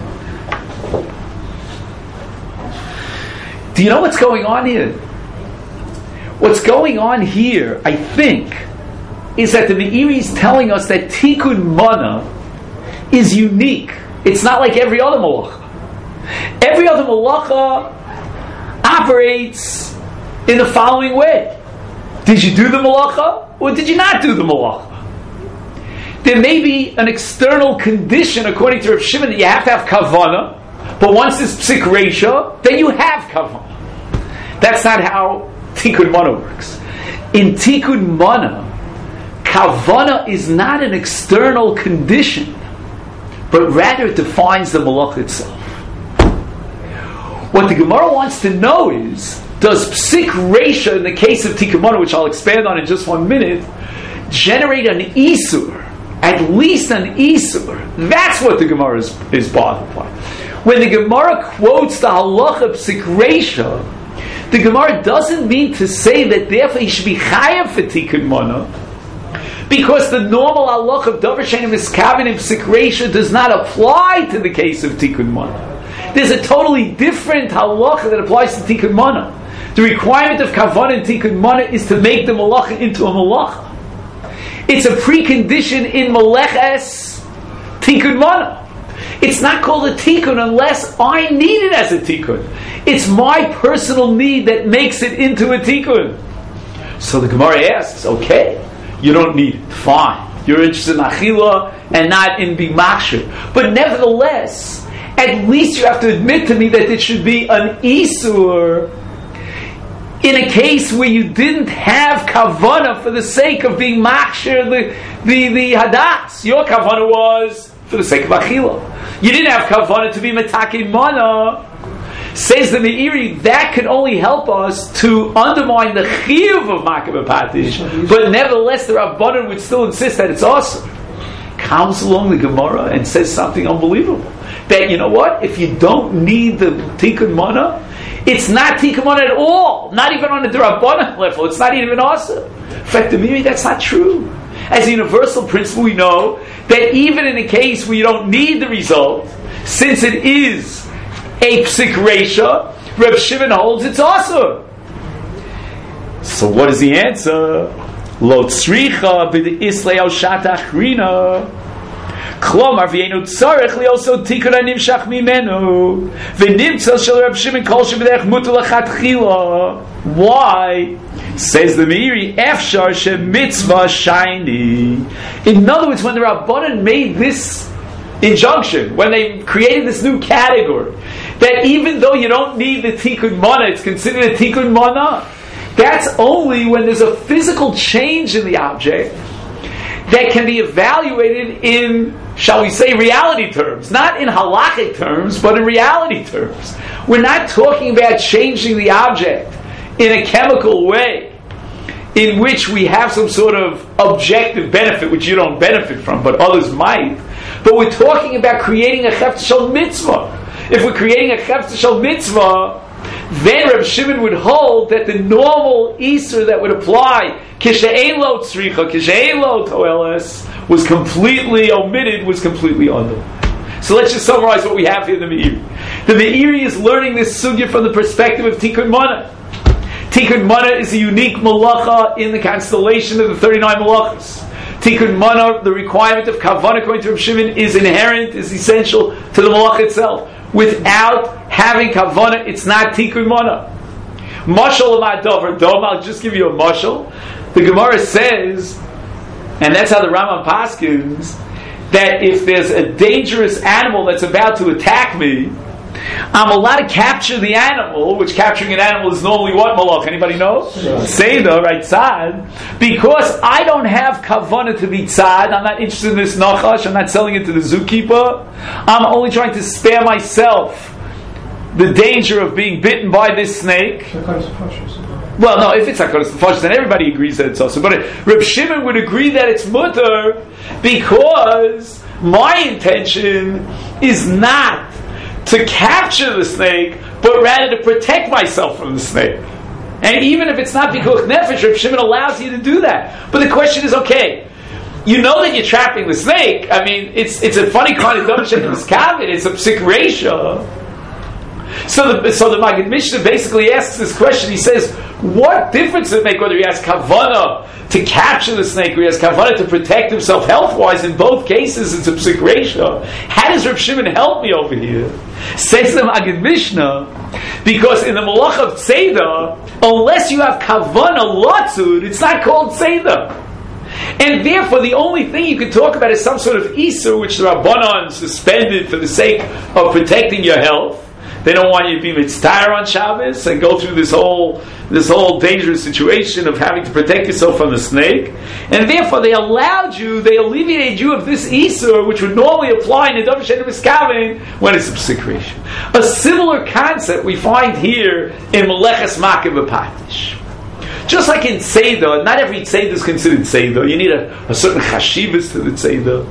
Do you know what's going on here? What's going on here, I think, is that the Meiri is telling us that Tikkun Mana is unique. It's not like every other malacha. Every other malacha operates in the following way. Did you do the malacha, or did you not do the malacha? There may be an external condition, according to Rav Shimon, that you have to have kavana, but once it's psik reisha, then you have kavana. That's not how Tikkun Mana works. In Tikkun Mana, kavana is not an external condition, but rather it defines the malach itself. What the Gemara wants to know is, does psik reisha, in the case of Tikkun Mana, which I'll expand on in just one minute, generate an isur? At least an isur. That's what the Gemara is, is bothered by. When the Gemara quotes the halacha psik reisha, the Gemara doesn't mean to say that therefore he should be chayav for Tikkun Mana, because the normal halacha of davar she'eino miskaven in psik reisha does not apply to the case of Tikkun Mana. There's a totally different halacha that applies to Tikkun Mana. The requirement of kavanah in Tikkun Mana is to make the malacha into a malacha. It's a precondition in Meleches Tikkun Mana. It's not called a tikkun unless I need it as a tikkun. It's my personal need that makes it into a tikkun. So the Gemara asks, okay, you don't need it. Fine. You're interested in achila and not in being machshir. But nevertheless, at least you have to admit to me that it should be an isur in a case where you didn't have kavana for the sake of being machshir the, the, the hadas. Your kavana was for the sake of achila. You didn't have kavana to be metakin mana. Says the Meiri, that can only help us to undermine the chiyuv of makeh b'patish, but nevertheless the Rabbanan would still insist that it's awesome. Comes along the Gemara and says something unbelievable. That, you know what, if you don't need the tikkun mana, it's not tikkun mana at all. Not even on the Rabbanan level. It's not even awesome. In fact, the Meiri, that's not true. As a universal principle, we know that even in a case where you don't need the result, since it is a psik reisha, Reb Shimon holds it's awesome. So what is the answer? Lo tzricha b'd'islei al shat achrina. Klomar v'yeinu tzarech li also tikun ha'nimshach mimenu v'nimtzel shel Reb Shimon kol shebederech mutar lechatchila. Why? Says the Meiri, Efshar she mitzvah shiny. In other words, when the Rabbanan made this injunction, when they created this new category, that even though you don't need the tikkun mana, it's considered a tikkun mana. That's only when there's a physical change in the object that can be evaluated in, shall we say, reality terms. Not in halakhic terms, but in reality terms. We're not talking about changing the object in a chemical way in which we have some sort of objective benefit which you don't benefit from, but others might. But we're talking about creating a chefetz shel mitzvah. If we're creating a chefetz shel mitzvah, then Reb Shimon would hold that the normal Isur that would apply, kishe'ein lo tzricha, kishe'ein lo toeles, was completely omitted, was completely undone. So let's just summarize what we have here in the Meiri. The Meiri is learning this sugya from the perspective of Tikkun Mana. Tikkun Mana is a unique malacha in the constellation of the thirty-nine malachas. Tikkun Mana, the requirement of kavanah according to Reb Shimon, is inherent, is essential to the malacha itself. Without having kavanah, it's not tikkun mana. Mashal l'ma'davar dom. I'll just give you a mashal. The Gemara says, and that's how the Rambam paskins, that if there's a dangerous animal that's about to attack me, I'm allowed to capture the animal, which capturing an animal is normally what, malach? Anybody know? Seder, right? Tzad. Because I don't have kavanah to be tzad, I'm not interested in this nachash, I'm not selling it to the zookeeper, I'm only trying to spare myself the danger of being bitten by this snake. Well, no, if it's Hakadosh Nefesh, then everybody agrees that it's also. But Reb Shimon would agree that it's mutter because my intention is not to capture the snake, but rather to protect myself from the snake. And even if it's not pikuach nefesh, Reb Shimon allows you to do that. But the question is, okay, you know that you're trapping the snake. I mean, it's it's a funny kind of dumb shit in this cabinet. It's a psik reisha. So the so the Maggid Mishnah basically asks this question. He says, what difference does it make whether he has kavanah to capture the snake or he has kavanah to protect himself health-wise? In both cases, it's a psik reisha. How does Reb Shimon help me over here? Says the Maggid Mishnah, because in the malach of tzeda, unless you have kavanah latzud, it's not called tzeda. And therefore, the only thing you can talk about is some sort of isur, which the Rabbanan suspended for the sake of protecting your health. They don't want you to be mitzvah on Shabbos and go through this whole this whole dangerous situation of having to protect yourself from the snake. And therefore, they allowed you, they alleviated you of this isur, which would normally apply in the Davar She'eino Miskaven when it's a psikration. A similar concept we find here in Meleches Makim V'Patish. Just like in Tzeidah, not every Tzeidah is considered Tzeidah. You need a, a certain chashivas to the Tzeidah.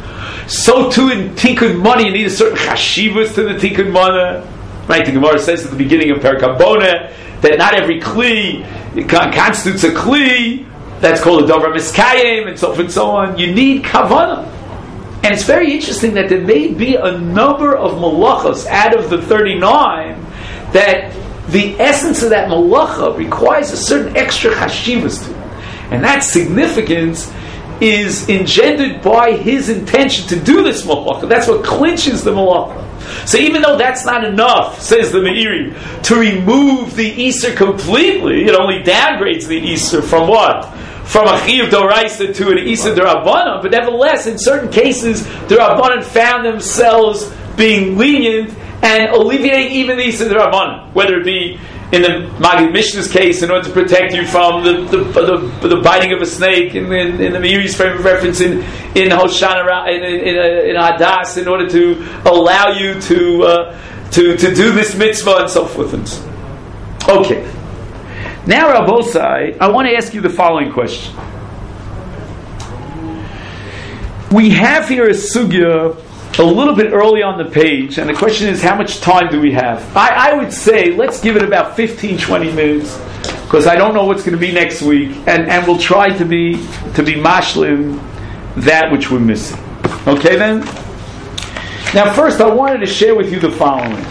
So too in Tikkun Mana, you need a certain chashivas to the Tikkun Mana. Right? The Gemara says at the beginning of Perek Haboneh that not every kli constitutes a kli. That's called a davar miskayim, and so forth and so on. You need kavanah. And it's very interesting that there may be a number of malachas out of the thirty-nine that the essence of that malacha requires a certain extra chashivas to it. And that significance is engendered by his intention to do this malacha. That's what clinches the malacha. So even though that's not enough, says the Meiri, to remove the Isur completely, it only downgrades the Isur from what? From a Chiyuv D'Oraisa to an Isur D'Rabbanan. But nevertheless, in certain cases, the Rabbanan found themselves being lenient and alleviating even the Isur D'Rabbanan, whether it be in the Maggid Mishnah's case, in order to protect you from the the, the, the biting of a snake, in, in, in the Meiri's frame of reference in in Hoshana, in in, in Hadas, in order to allow you to uh, to to do this mitzvah and so forth and so on. Okay. Now, Rabbosai, I want to ask you the following question. We have here a sugya a little bit early on the page, and the question is, how much time do we have? I, I would say, let's give it about fifteen, twenty minutes, because I don't know what's going to be next week, and, and we'll try to be to be mashlim that which we're missing. Okay then? Now first, I wanted to share with you the following.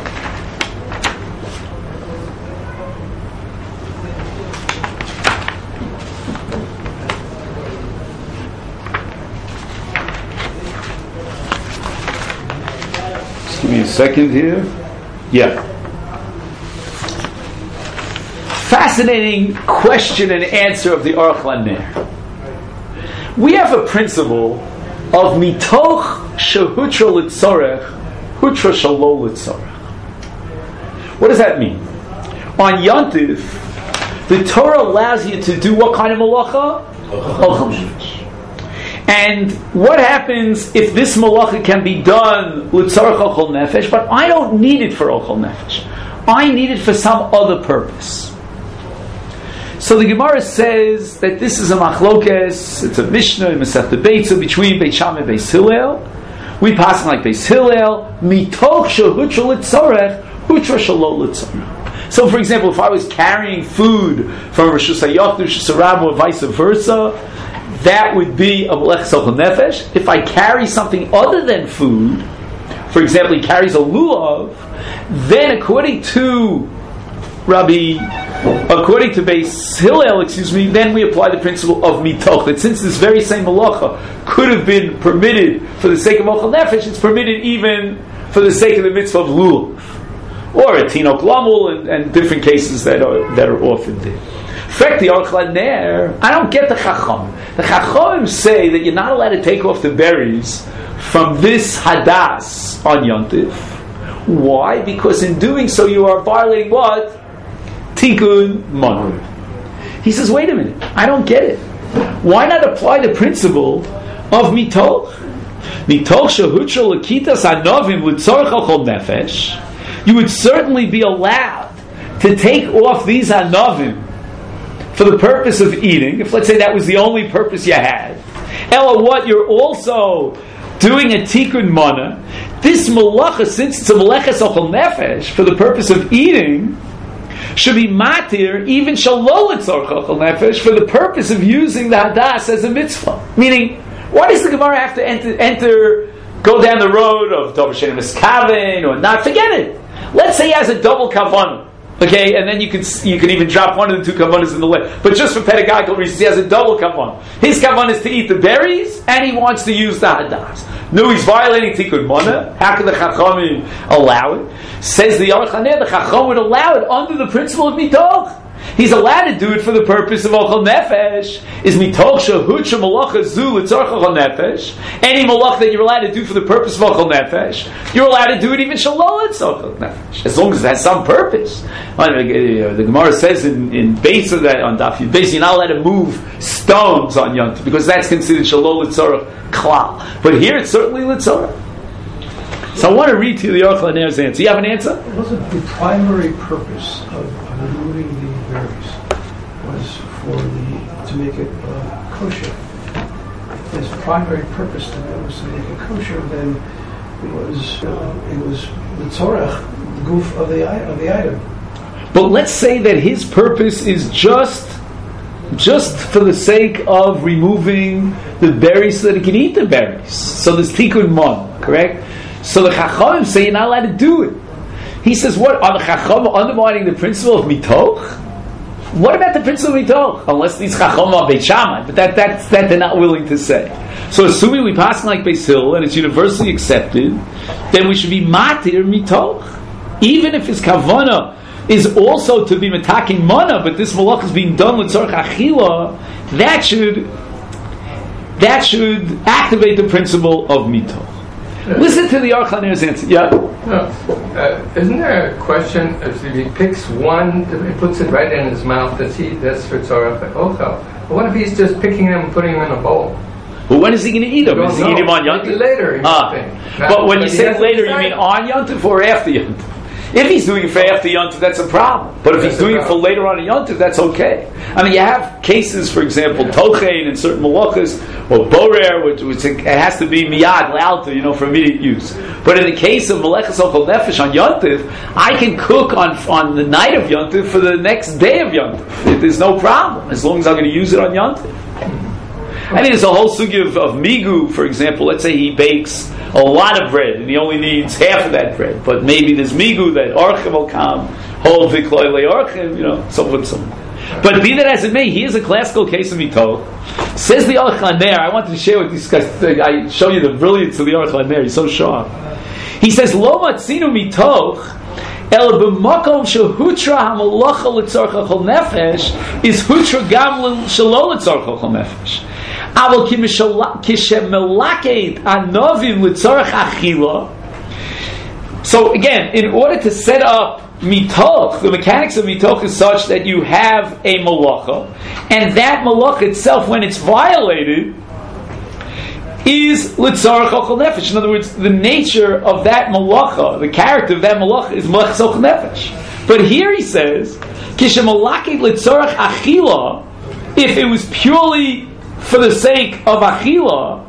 Just give me a second here. Yeah. Fascinating question and answer of the Aruch LaNer. We have a principle of mitoch shehutra litzorech, hutra shalo litzorech. What does that mean? On Yontif, the Torah allows you to do what kind of malacha? Ochel nefesh. And what happens if this malacha can be done litzorech ochel nefesh, but I don't need it for ochel nefesh. I need it for some other purpose. So the Gemara says that this is a machlokes, it's a Mishnah in Masechet Beitza between Beit Shammai and Beis Hillel. We pass like Beis Hillel, mitoch shehutra litzorech, hutra shelo litzorech. So, for example, if I was carrying food from Rosh Hashanah to Rosh Hashanah or vice versa, that would be a melech ochel nefesh. If I carry something other than food, for example, he carries a lulav, then according to Rabbi, according to Beis Hillel, excuse me, then we apply the principle of mitoch, that since this very same malacha could have been permitted for the sake of ochel nefesh, it's permitted even for the sake of the mitzvah of lulav, or a tinok lamul, and, and different cases that are that are often there. Fact, the Aruch LaNer, I don't get the Chacham. The Chachamim say that you're not allowed to take off the berries from this hadas on Yontif. Why? Because in doing so you are violating what? Tikkun Mon. He says, wait a minute, I don't get it. Why not apply the principle of mitoch? Mitoch shehutra l'kitas hanovim l'tzorech ochel nefesh. You would certainly be allowed to take off these hanovim for the purpose of eating, if let's say that was the only purpose you had. Ella, what, you're also doing a tikkun mana. This malacha, since it's a meleches ochel nefesh, for the purpose of eating, should be matir, even shalol litzorech ochel nefesh, for the purpose of using the hadas as a mitzvah. Meaning, why does the Gemara have to enter, enter go down the road of davar she'eino miskaven or not? Forget it. Let's say he has a double kavanah. Okay, and then you can you can even drop one of the two kavanas in the way. But just for pedagogical reasons, he has a double kavanah. His kavanah is to eat the berries, and he wants to use the hadas. No, he's violating tikkun mana. How can the chachamim allow it? Says the Aruch LaNer, the chacham would allow it under the principle of mitoch. He's allowed to do it for the purpose of ochel nefesh. Is mitoch shehutra malacha zu l'tzorech ochel nefesh? Any malach that you're allowed to do for the purpose of ochel nefesh, you're allowed to do it even shalol l'tzorech nefesh, as long as it has some purpose. The Gemara says in in base of that on Daf Yud Beis, you're not allowed to move stones on Yontif because that's considered shalol l'tzorech klal. But here it's certainly l'tzorech. So I want to read to you the Aruch LaNer's answer. You have an answer? It wasn't the primary purpose of removing the berries was for the to make it uh, kosher. His primary purpose to that was to make it kosher. Then it was uh, it was the tzorech, the goof of the of the item. But let's say that his purpose is just just for the sake of removing the berries so that he can eat the berries. So there's tikkun mon, correct? So the Chachamim say you're not allowed to do it. He says, what? Are the Chachamim undermining the principle of mitoch? What about the principle of mitoch? Unless these Chachamim are Beit Shammai, but that, that, that they're not willing to say. So assuming we pass like Beis Hillel and it's universally accepted, then we should be matir mitoch. Even if his kavanah is also to be metaking mana, but this malach is being done with tzorech achila, that should, that should activate the principle of mitoch. Listen to the Aruch LaNer's answer. Yeah. No. Uh, isn't there a question if he picks one, he puts it right in his mouth, that's he that's for tzorech ochel? But what if he's just picking them and putting them in a bowl? Well, when is he going to eat them? Is he eating them on Yontif? Maybe later. Ah. But when you say later, you mean on Yontif or after Yontif? If he's doing it for after Yontif, that's a problem. But if that's he's doing it for later on in Yontif, that's okay. I mean, you have cases, for example, tochein in certain malachas, or borer, which, which it has to be miyad, l'alta, you know, for immediate use. But in the case of malachas ochel nefesh on Yontif, I can cook on on the night of Yontif for the next day of Yontif. There's no problem, as long as I'm going to use it on Yontif. I mean, there's a whole sugi of, of migu, for example. Let's say he bakes a lot of bread and he only needs half of that bread, but maybe there's migu that orchim will come, whole vikloy le orchim, you know, so and so. But be that as it may, here's a classical case of mitoch. Says the Aruch LaNer, I wanted to share with these guys, I show you the brilliance of the Aruch LaNer, he's so sharp. He says, Lo matzinu mitoch, el b'makom shehutra hamalacha l'tzorcha chol nefesh, is hutra gam shelo l'tzorcha chol nefesh. Aval kishemelaked anovim l'tzorcha achila. So again, in order to set up mitoch, the mechanics of mitoch is such that you have a malacha, and that malacha itself, when it's violated, is litzarach ochel nefesh. In other words, the nature of that malacha, the character of that malacha, is malach ochel nefesh. But here he says, kishemalakid litzarach achila, if it was purely for the sake of achila,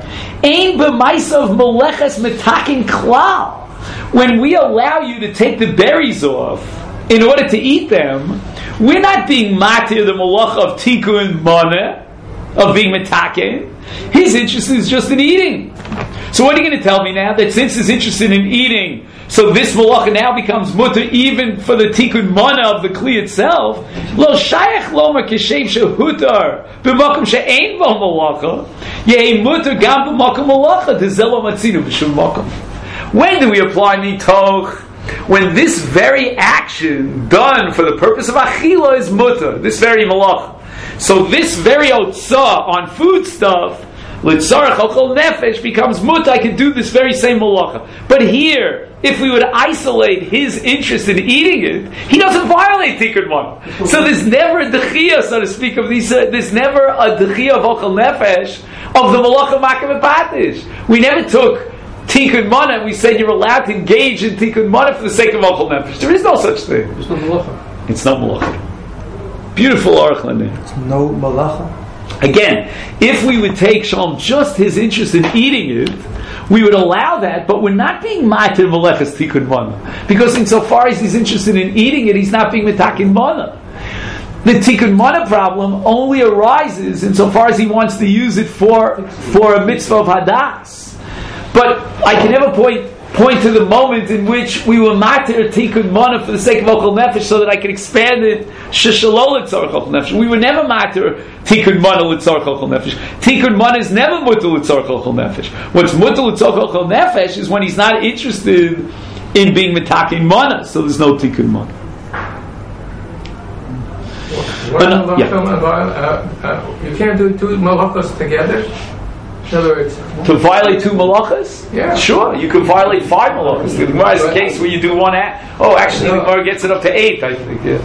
ein b'maisav meleches metakin klal. When we allow you to take the berries off in order to eat them, we're not being matir the malach of tikkun maneh, of being metaken. His interest is just in eating. So what are you going to tell me now? That since he's interested in eating, so this malacha now becomes mutter even for the tikkun maneh of the kli itself? Lo shayach lomer kishem shehutar b'makom she'ein bo malacha yehi mutter gam b'makom malacha tezelo matzinu b'shum makom. When do we apply mitoch? When this very action done for the purpose of achila is mutter, this very malacha. So this very otzah on food stuff, litzarach ochel nefesh, becomes mutter. I can do this very same malacha. But here, if we would isolate his interest in eating it, he doesn't violate tikkun maneh. So there's never a dechiyah, so to speak, of these. Uh, there's never a dechiyah of ochel nefesh of the malacha makav patish. We never took tikkun maneh, we said you're allowed to engage in tikkun maneh for the sake of ochel nefesh. There is no such thing. There's no malacha. It's no malacha. Beautiful aruch lane. It's no malacha. Again, if we would take Shalom just his interest in eating it, we would allow that, but we're not being matir meleches tikkun maneh, because insofar as he's interested in eating it, he's not being metakin maneh. The tikkun maneh problem only arises insofar as he wants to use it for for a mitzvah of hadas. But I can never point point to the moment in which we were matir tikkun maneh for the sake of ochel nefesh, so that I can expand it sheshalo litzarach ochel nefesh. We were never matir tikkun maneh litzarach ochel nefesh. Tikkun maneh is never mutter litzarach ochel nefesh. What's mutter litzarach ochel nefesh is when he's not interested in being metakin maneh, so there's no tikkun maneh. One Uh, no, yeah. uh, uh, you can't do two malachos together. In other words, To violate two malachas? Yeah. Sure, you can violate five malachas. The Gemara is a case where you do one act. Oh, actually, the Gemara gets it up to eight, I think. Yeah,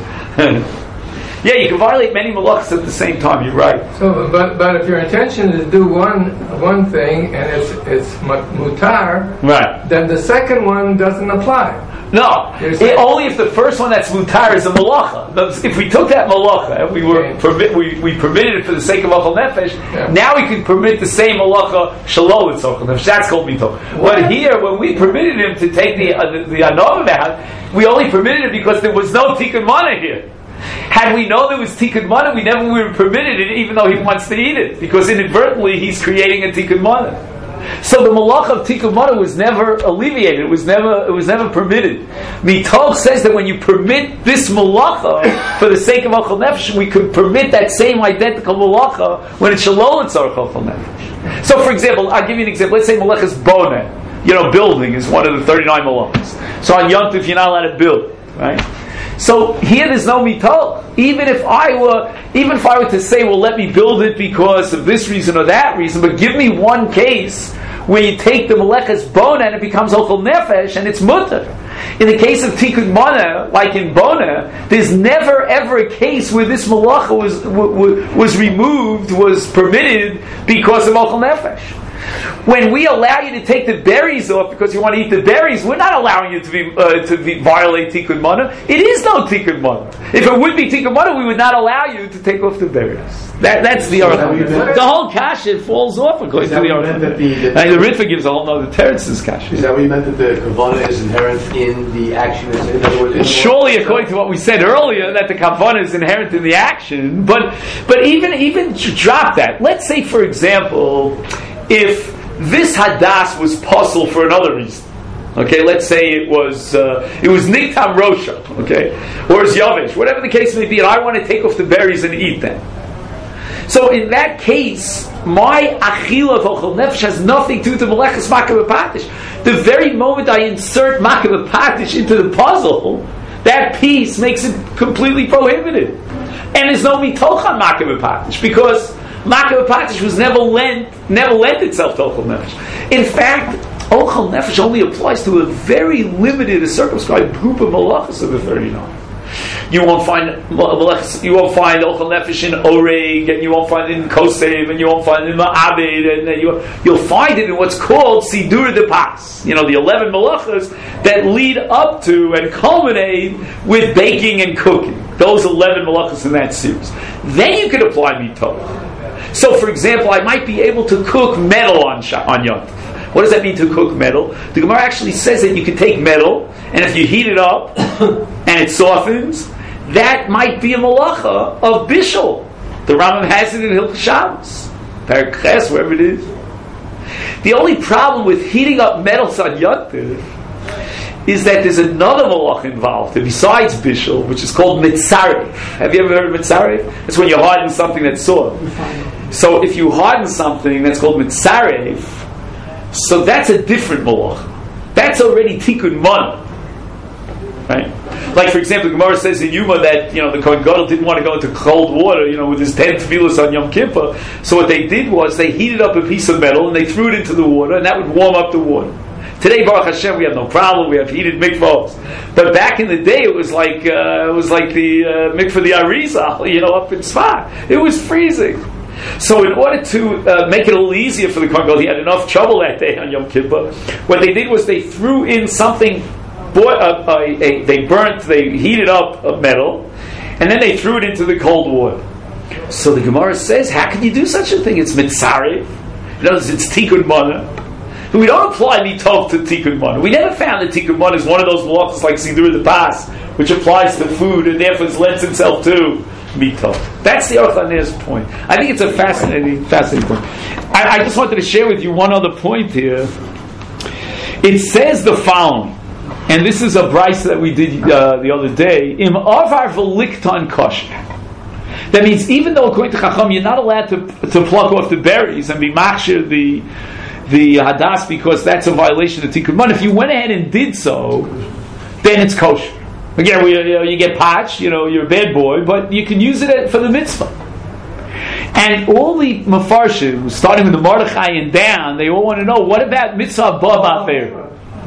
yeah, you can violate many malachas at the same time, you're right. so, but but if your intention is to do one one thing and it's it's mutar, Right. then the second one doesn't apply. No, it, only if the first one that's mutar is a malacha. If we took that malacha and we were Okay. permit, we, we permitted it for the sake of ochel nefesh, Yeah. now we can permit the same malacha shalol it's ochel nefesh. That's called mitoch. But here, when we permitted him to take the uh, the, the anov out, we only permitted it because there was no tikkun maneh here. Had we known there was tikkun maneh, we never would have permitted it, even though he wants to eat it, because inadvertently he's creating a tikkun maneh. So the malach of tikkun maneh was never alleviated. It was never. It was never permitted. Mitoch says that when you permit this malacha for the sake of ochel nefesh, we could permit that same identical malacha when it's shalol litzarach ochel nefesh. So, for example, I'll give you an example. Let's say malachas boneh. You know, building is one of the thirty-nine malachas. So on Yom Tov, you're not allowed to build, right? So here there's no mitoch. Even if I were, even if I were to say, well, let me build it because of this reason or that reason, but give me one case where you take the meleches boneh and it becomes ochel nefesh and it's mutter. In the case of tikkun maneh, like in boneh, there's never ever a case where this malacha was was, was removed, was permitted because of ochel nefesh. When we allow you to take the berries off because you want to eat the berries, we're not allowing you to be uh, to be, violate tikkun maneh. It is no tikkun maneh. If it would be tikkun maneh, we would not allow you to take off the berries. That, that's the argument. The whole kasha falls off according to the argument. The, the, and the Ritva gives a whole other teretz's kasha. Is that what you meant, that the kavanah is inherent in the action? In other words, Surely, according to what we said earlier, that the kavanah is inherent in the action. But but even even to drop that, let's say, for example, if this hadas was puzzle for another reason. Okay, let's say it was uh, it was niktam rosha, okay, or it's yavish, whatever the case may be, and I want to take off the berries and eat them. So in that case, my achila of ochel nefesh has nothing to do with the meleches makav patish. The very moment I insert makav patish into the puzzle, that piece makes it completely prohibited. And there's no mitoch on makav patish, because makav patish was never lent, never lent itself to ochel nefesh. In fact, ochel nefesh only applies to a very limited, a circumscribed group of malachas of the thirty-nine. You won't find you won't find ochel nefesh in oreg, and you won't find it in kosev, and you won't find it in ma'abed, and you, you'll find it in what's called sidur de pas. You know, the eleven malachas that lead up to and culminate with baking and cooking. Those eleven malachas in that series. Then you could apply mitoch. So, for example, I might be able to cook metal on on Yom Tov. What does that mean to cook metal? The Gemara actually says that you can take metal, and if you heat it up and it softens, that might be a malacha of bishul. The Rambam has it in Hilchos Shabbos, Perek Ches, wherever it is. The only problem with heating up metals on Yom Tov is that there's another malacha involved besides bishul, which is called mitzarev. Have you ever heard of mitzarev? It's when you harden something that's soft. So if you harden something that's called mitzarev, so that's a different malach. That's already tikkun mana, right? Like, for example, Gemara says in Yuma that, you know, the Kohen Gadol didn't want to go into cold water, you know, with his ten tefillos on Yom Kippur. So what they did was they heated up a piece of metal and they threw it into the water, and that would warm up the water. Today, Baruch Hashem, we have no problem. We have heated mikvahs. But back in the day, it was like uh, it was like the uh, mikvah the Arizal, you know, up in Sfat. It was freezing. So in order to uh, make it a little easier for the Kohen Gadol, he had enough trouble that day on Yom Kippur. What they did was they threw in something, bought a, a, a, they burnt, they heated up a metal, and then they threw it into the cold water. So the Gemara says, how can you do such a thing? It's mitzarev. In other words, it's tikkun mana. We don't apply mitov to tikkun mana. We never found that tikkun mana is one of those laws like sidur de pas, which applies to food and therefore lends itself to mitov. That's the Aruch LaNer's point. I think it's a fascinating, fascinating point. I, I just wanted to share with you one other point here. It says the following, and this is a brisa that we did uh, the other day. Im avar v'likton kosher. That means even though according to Chacham you're not allowed to to pluck off the berries and be machshir the the hadas because that's a violation of tikkun mana. If you went ahead and did so, then it's kosher. Again, you, know, you get patch, you know, you're a bad boy, but you can use it for the mitzvah. And all the mafarshim, starting with the Mordechai and down, they all want to know, what about mitzvah baba fair?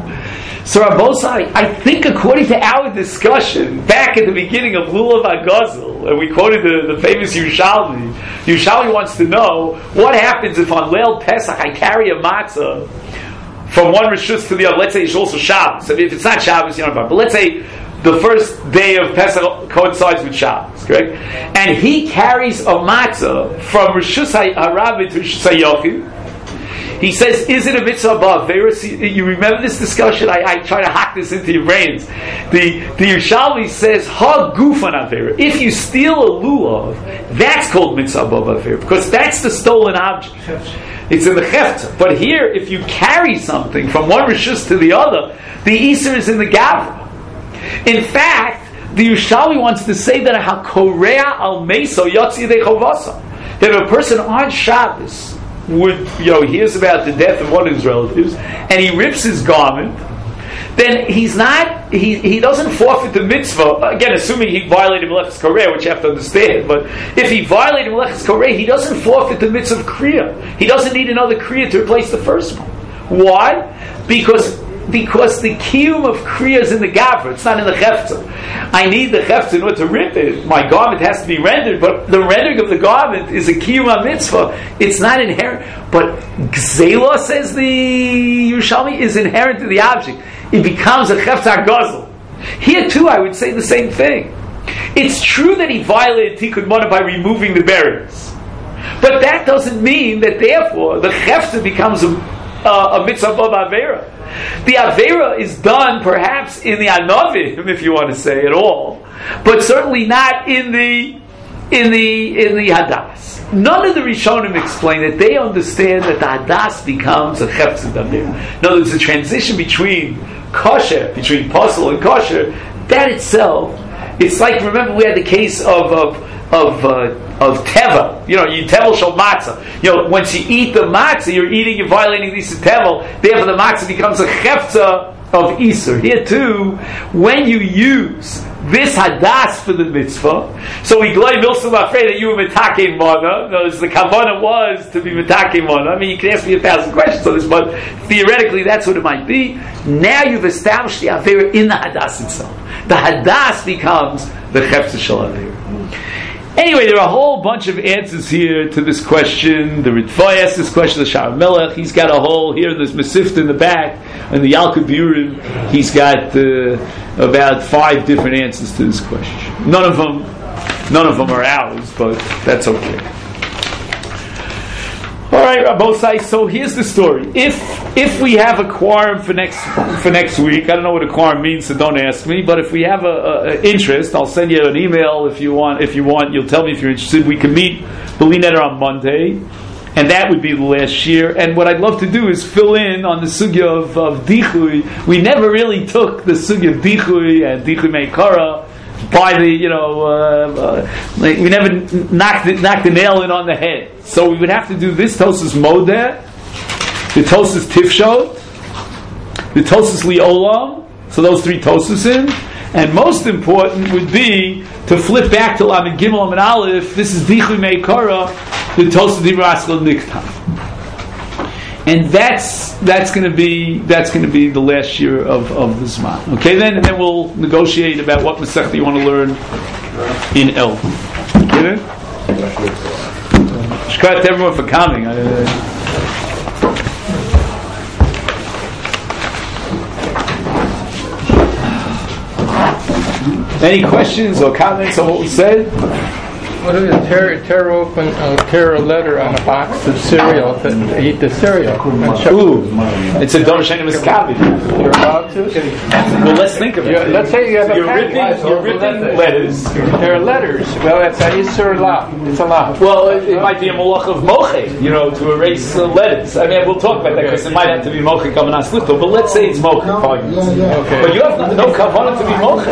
So Rabbosai, I think according to our discussion back at the beginning of Lulav HaGazel, and we quoted the, the famous Yerushalmi, Yerushalmi wants to know, what happens if on Leil Pesach I carry a matzah from one Rishus to the other? Let's say it's also Shabbos. I mean, if it's not Shabbos, you don't know, but let's say the first day of Pesach coincides with Shabbos, correct? And he carries a matzah from Rishus HaRabbi to Rishus HaYochid. He says, is it a mitzvah above? You remember this discussion? I, I try to hack this into your brains. The the Yerushalmi says, ha gufan avera. If you steal a lulav, that's called mitzvah above avera, because that's the stolen object. It's in the chefta. But here, if you carry something from one rishus to the other, the iser is in the gavra. In fact, the Yerushalmi wants to say that a hakorea al meso yotzi de chovasa, that if a person on Shabbos would, you know, hears about the death of one of his relatives and he rips his garment, then he's not, he, he doesn't forfeit the mitzvah, again assuming he violated Meleches Koreh, which you have to understand, but if he violated Meleches Koreh, he doesn't forfeit the mitzvah of Kriya. He doesn't need another Kriya to replace the first one. Why? Because Because the kiyum of kriya is in the gavra, it's not in the chefta. I need the chefta in order to rip it. My garment has to be rendered, but the rendering of the garment is a kiyum mitzvah. It's not inherent. But gzela, says the Yerushalmi, is inherent to the object. It becomes a chefta gazel. Here too, I would say the same thing. It's true that he violated tikkun mana by removing the berries, but that doesn't mean that therefore the chefta becomes a, uh, a mitzvah above avera. The Avera is done perhaps in the Anavim, if you want to say at all, but certainly not in the in the in the Hadas. None of the Rishonim explain that. They understand that the Hadas becomes a Chefzid Avera. In other words, the transition between kosher, between puzzle and kosher, that itself, it's like, remember we had the case of, of of uh, of tevel. You know, you tevel shel matzah. You know, once you eat the matzah, you're eating, you're violating this tevel. Therefore, the matzah becomes a chefza of Isur. Here too, when you use this hadas for the mitzvah, so we gloy milsum afraid that you were mitakein mana. Notice the kavanah was to be mitakein mana. I mean, you can ask me a thousand questions on this, but theoretically, that's what it might be. Now you've established the avera in the hadas itself. The hadas becomes the chefza shel avera. Anyway, there are a whole bunch of answers here to this question. The Ritva asked this question, the Sha'ar Melech. He's got a whole, here there's Mesifta in the back, and the Yalkut Biurim, he's got uh, about five different answers to this question. None of them, none of them are ours, but that's okay. All right, Rabosai. So here's the story. If if we have a quorum for next for next week, I don't know what a quorum means, so don't ask me. But if we have a, a, a interest, I'll send you an email if you want. If you want, you'll tell me if you're interested. We can meet B'li Neder on Monday, and that would be the last year. And what I'd love to do is fill in on the sugya of, of Dichui. We never really took the sugya of Dichui and Dichui Meikara by the, you know, uh, uh, like we never knocked the, knocked the nail in on the head. So we would have to do this Tosas Modeh, the Tosas Tifshot, the Tosas Liolam, so those three Tosas in, and most important would be to flip back to Lamed Gimel and Aleph. This is Dichui Meikara, the Tosas Dibur Askel Niktav. And that's that's going to be that's going to be the last year of, of the Zman. Okay, then and then we'll negotiate about what Masechta you want to learn in El. Get it? Shkrat to everyone for coming. Any questions or comments on what we said? What is it? Tear, tear open, uh, tear a letter on a box of cereal to eat the cereal. Ooh, it's a Dom Shenim Eskavi. You're allowed to? Well, let's think of it. You're, let's say you have a You're pen. ripping, you're ripping letters. There are letters. Well, it's a Yisur La. It's a La. Well, it, it might be a Malach of Moche, you know, to erase uh, letters. I mean, we'll talk about that because it might have to be Moche Kavanas Lichto, but let's say it's Moche. Okay. But you have no, no Kavanah to be Moche.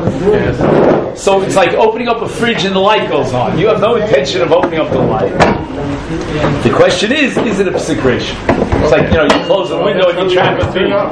Yes. So it's like opening up a fridge and the light goes on. You have no intention of opening up the light. The question is, is it a psikration? It's like, you know, you close the window and you trap a thief.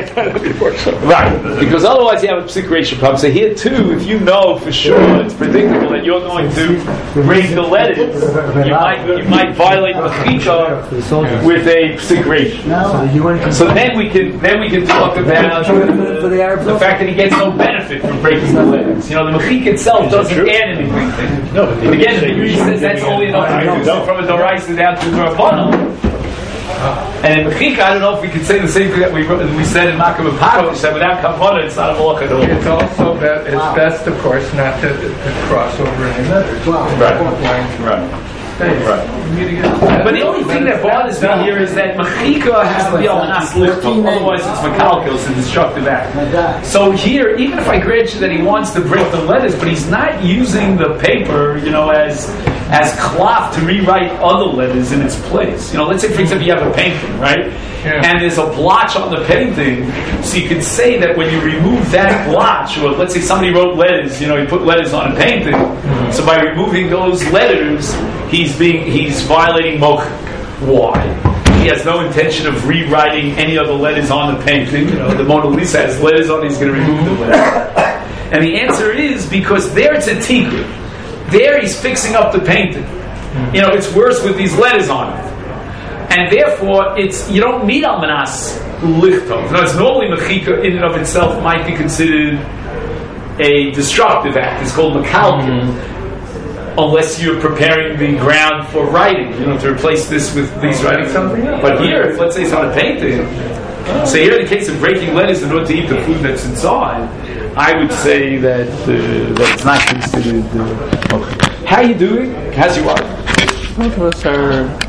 Right. Because otherwise you have a psikration problem. So here too, if you know for sure, it's predictable that you're going to bring the letters, you might you might violate the chita with a psikration. So then we can then we can talk about the, the fact that he gets no benefit from breaking the letters. You know, the mechik itself doesn't add anything. No, but again, he says that's only enough to reduce it from a doraisa down to a rabbanon. And in Mechika, I don't know if we could say the same thing that we we said in Makam and Paro, that without Kavanah, it's not a Malach at all. It's also be- it's wow. best, of course, not to, to cross over any letters. Wow. Right. Right. Right. But the only thing that bothers me here is that Mechika has to be on Manas Lichto, otherwise it's Makalkil, it's a destructive act. So here, even if I grant you that he wants to break the letters, but he's not using the paper, you know, as as cloth to rewrite other letters in its place. You know, let's say, for example, you have a painting, right? Yeah. And there's a blotch on the painting, so you could say that when you remove that blotch, or let's say somebody wrote letters, you know, he put letters on a painting, mm-hmm. so by removing those letters, he's being he's violating Mochik. Why? He has no intention of rewriting any other letters on the painting. You know, the Mona Lisa has letters on it, he's going to remove the letters. And the answer is because there it's a tikkun. There he's fixing up the painting. You know, it's worse with these letters on it. And therefore, it's you don't need almanas lichtov. Now, it's normally mechika in and of itself might be considered a destructive act. It's called makalkin, mm-hmm. unless you're preparing the ground for writing. You know, to replace this with these writing something. But here, if, let's say it's on a painting. So here, in the case of breaking letters in order to eat the food that's inside, I would say that uh, that it's not considered. Uh, okay. How are you doing? How's your wife? Both of us are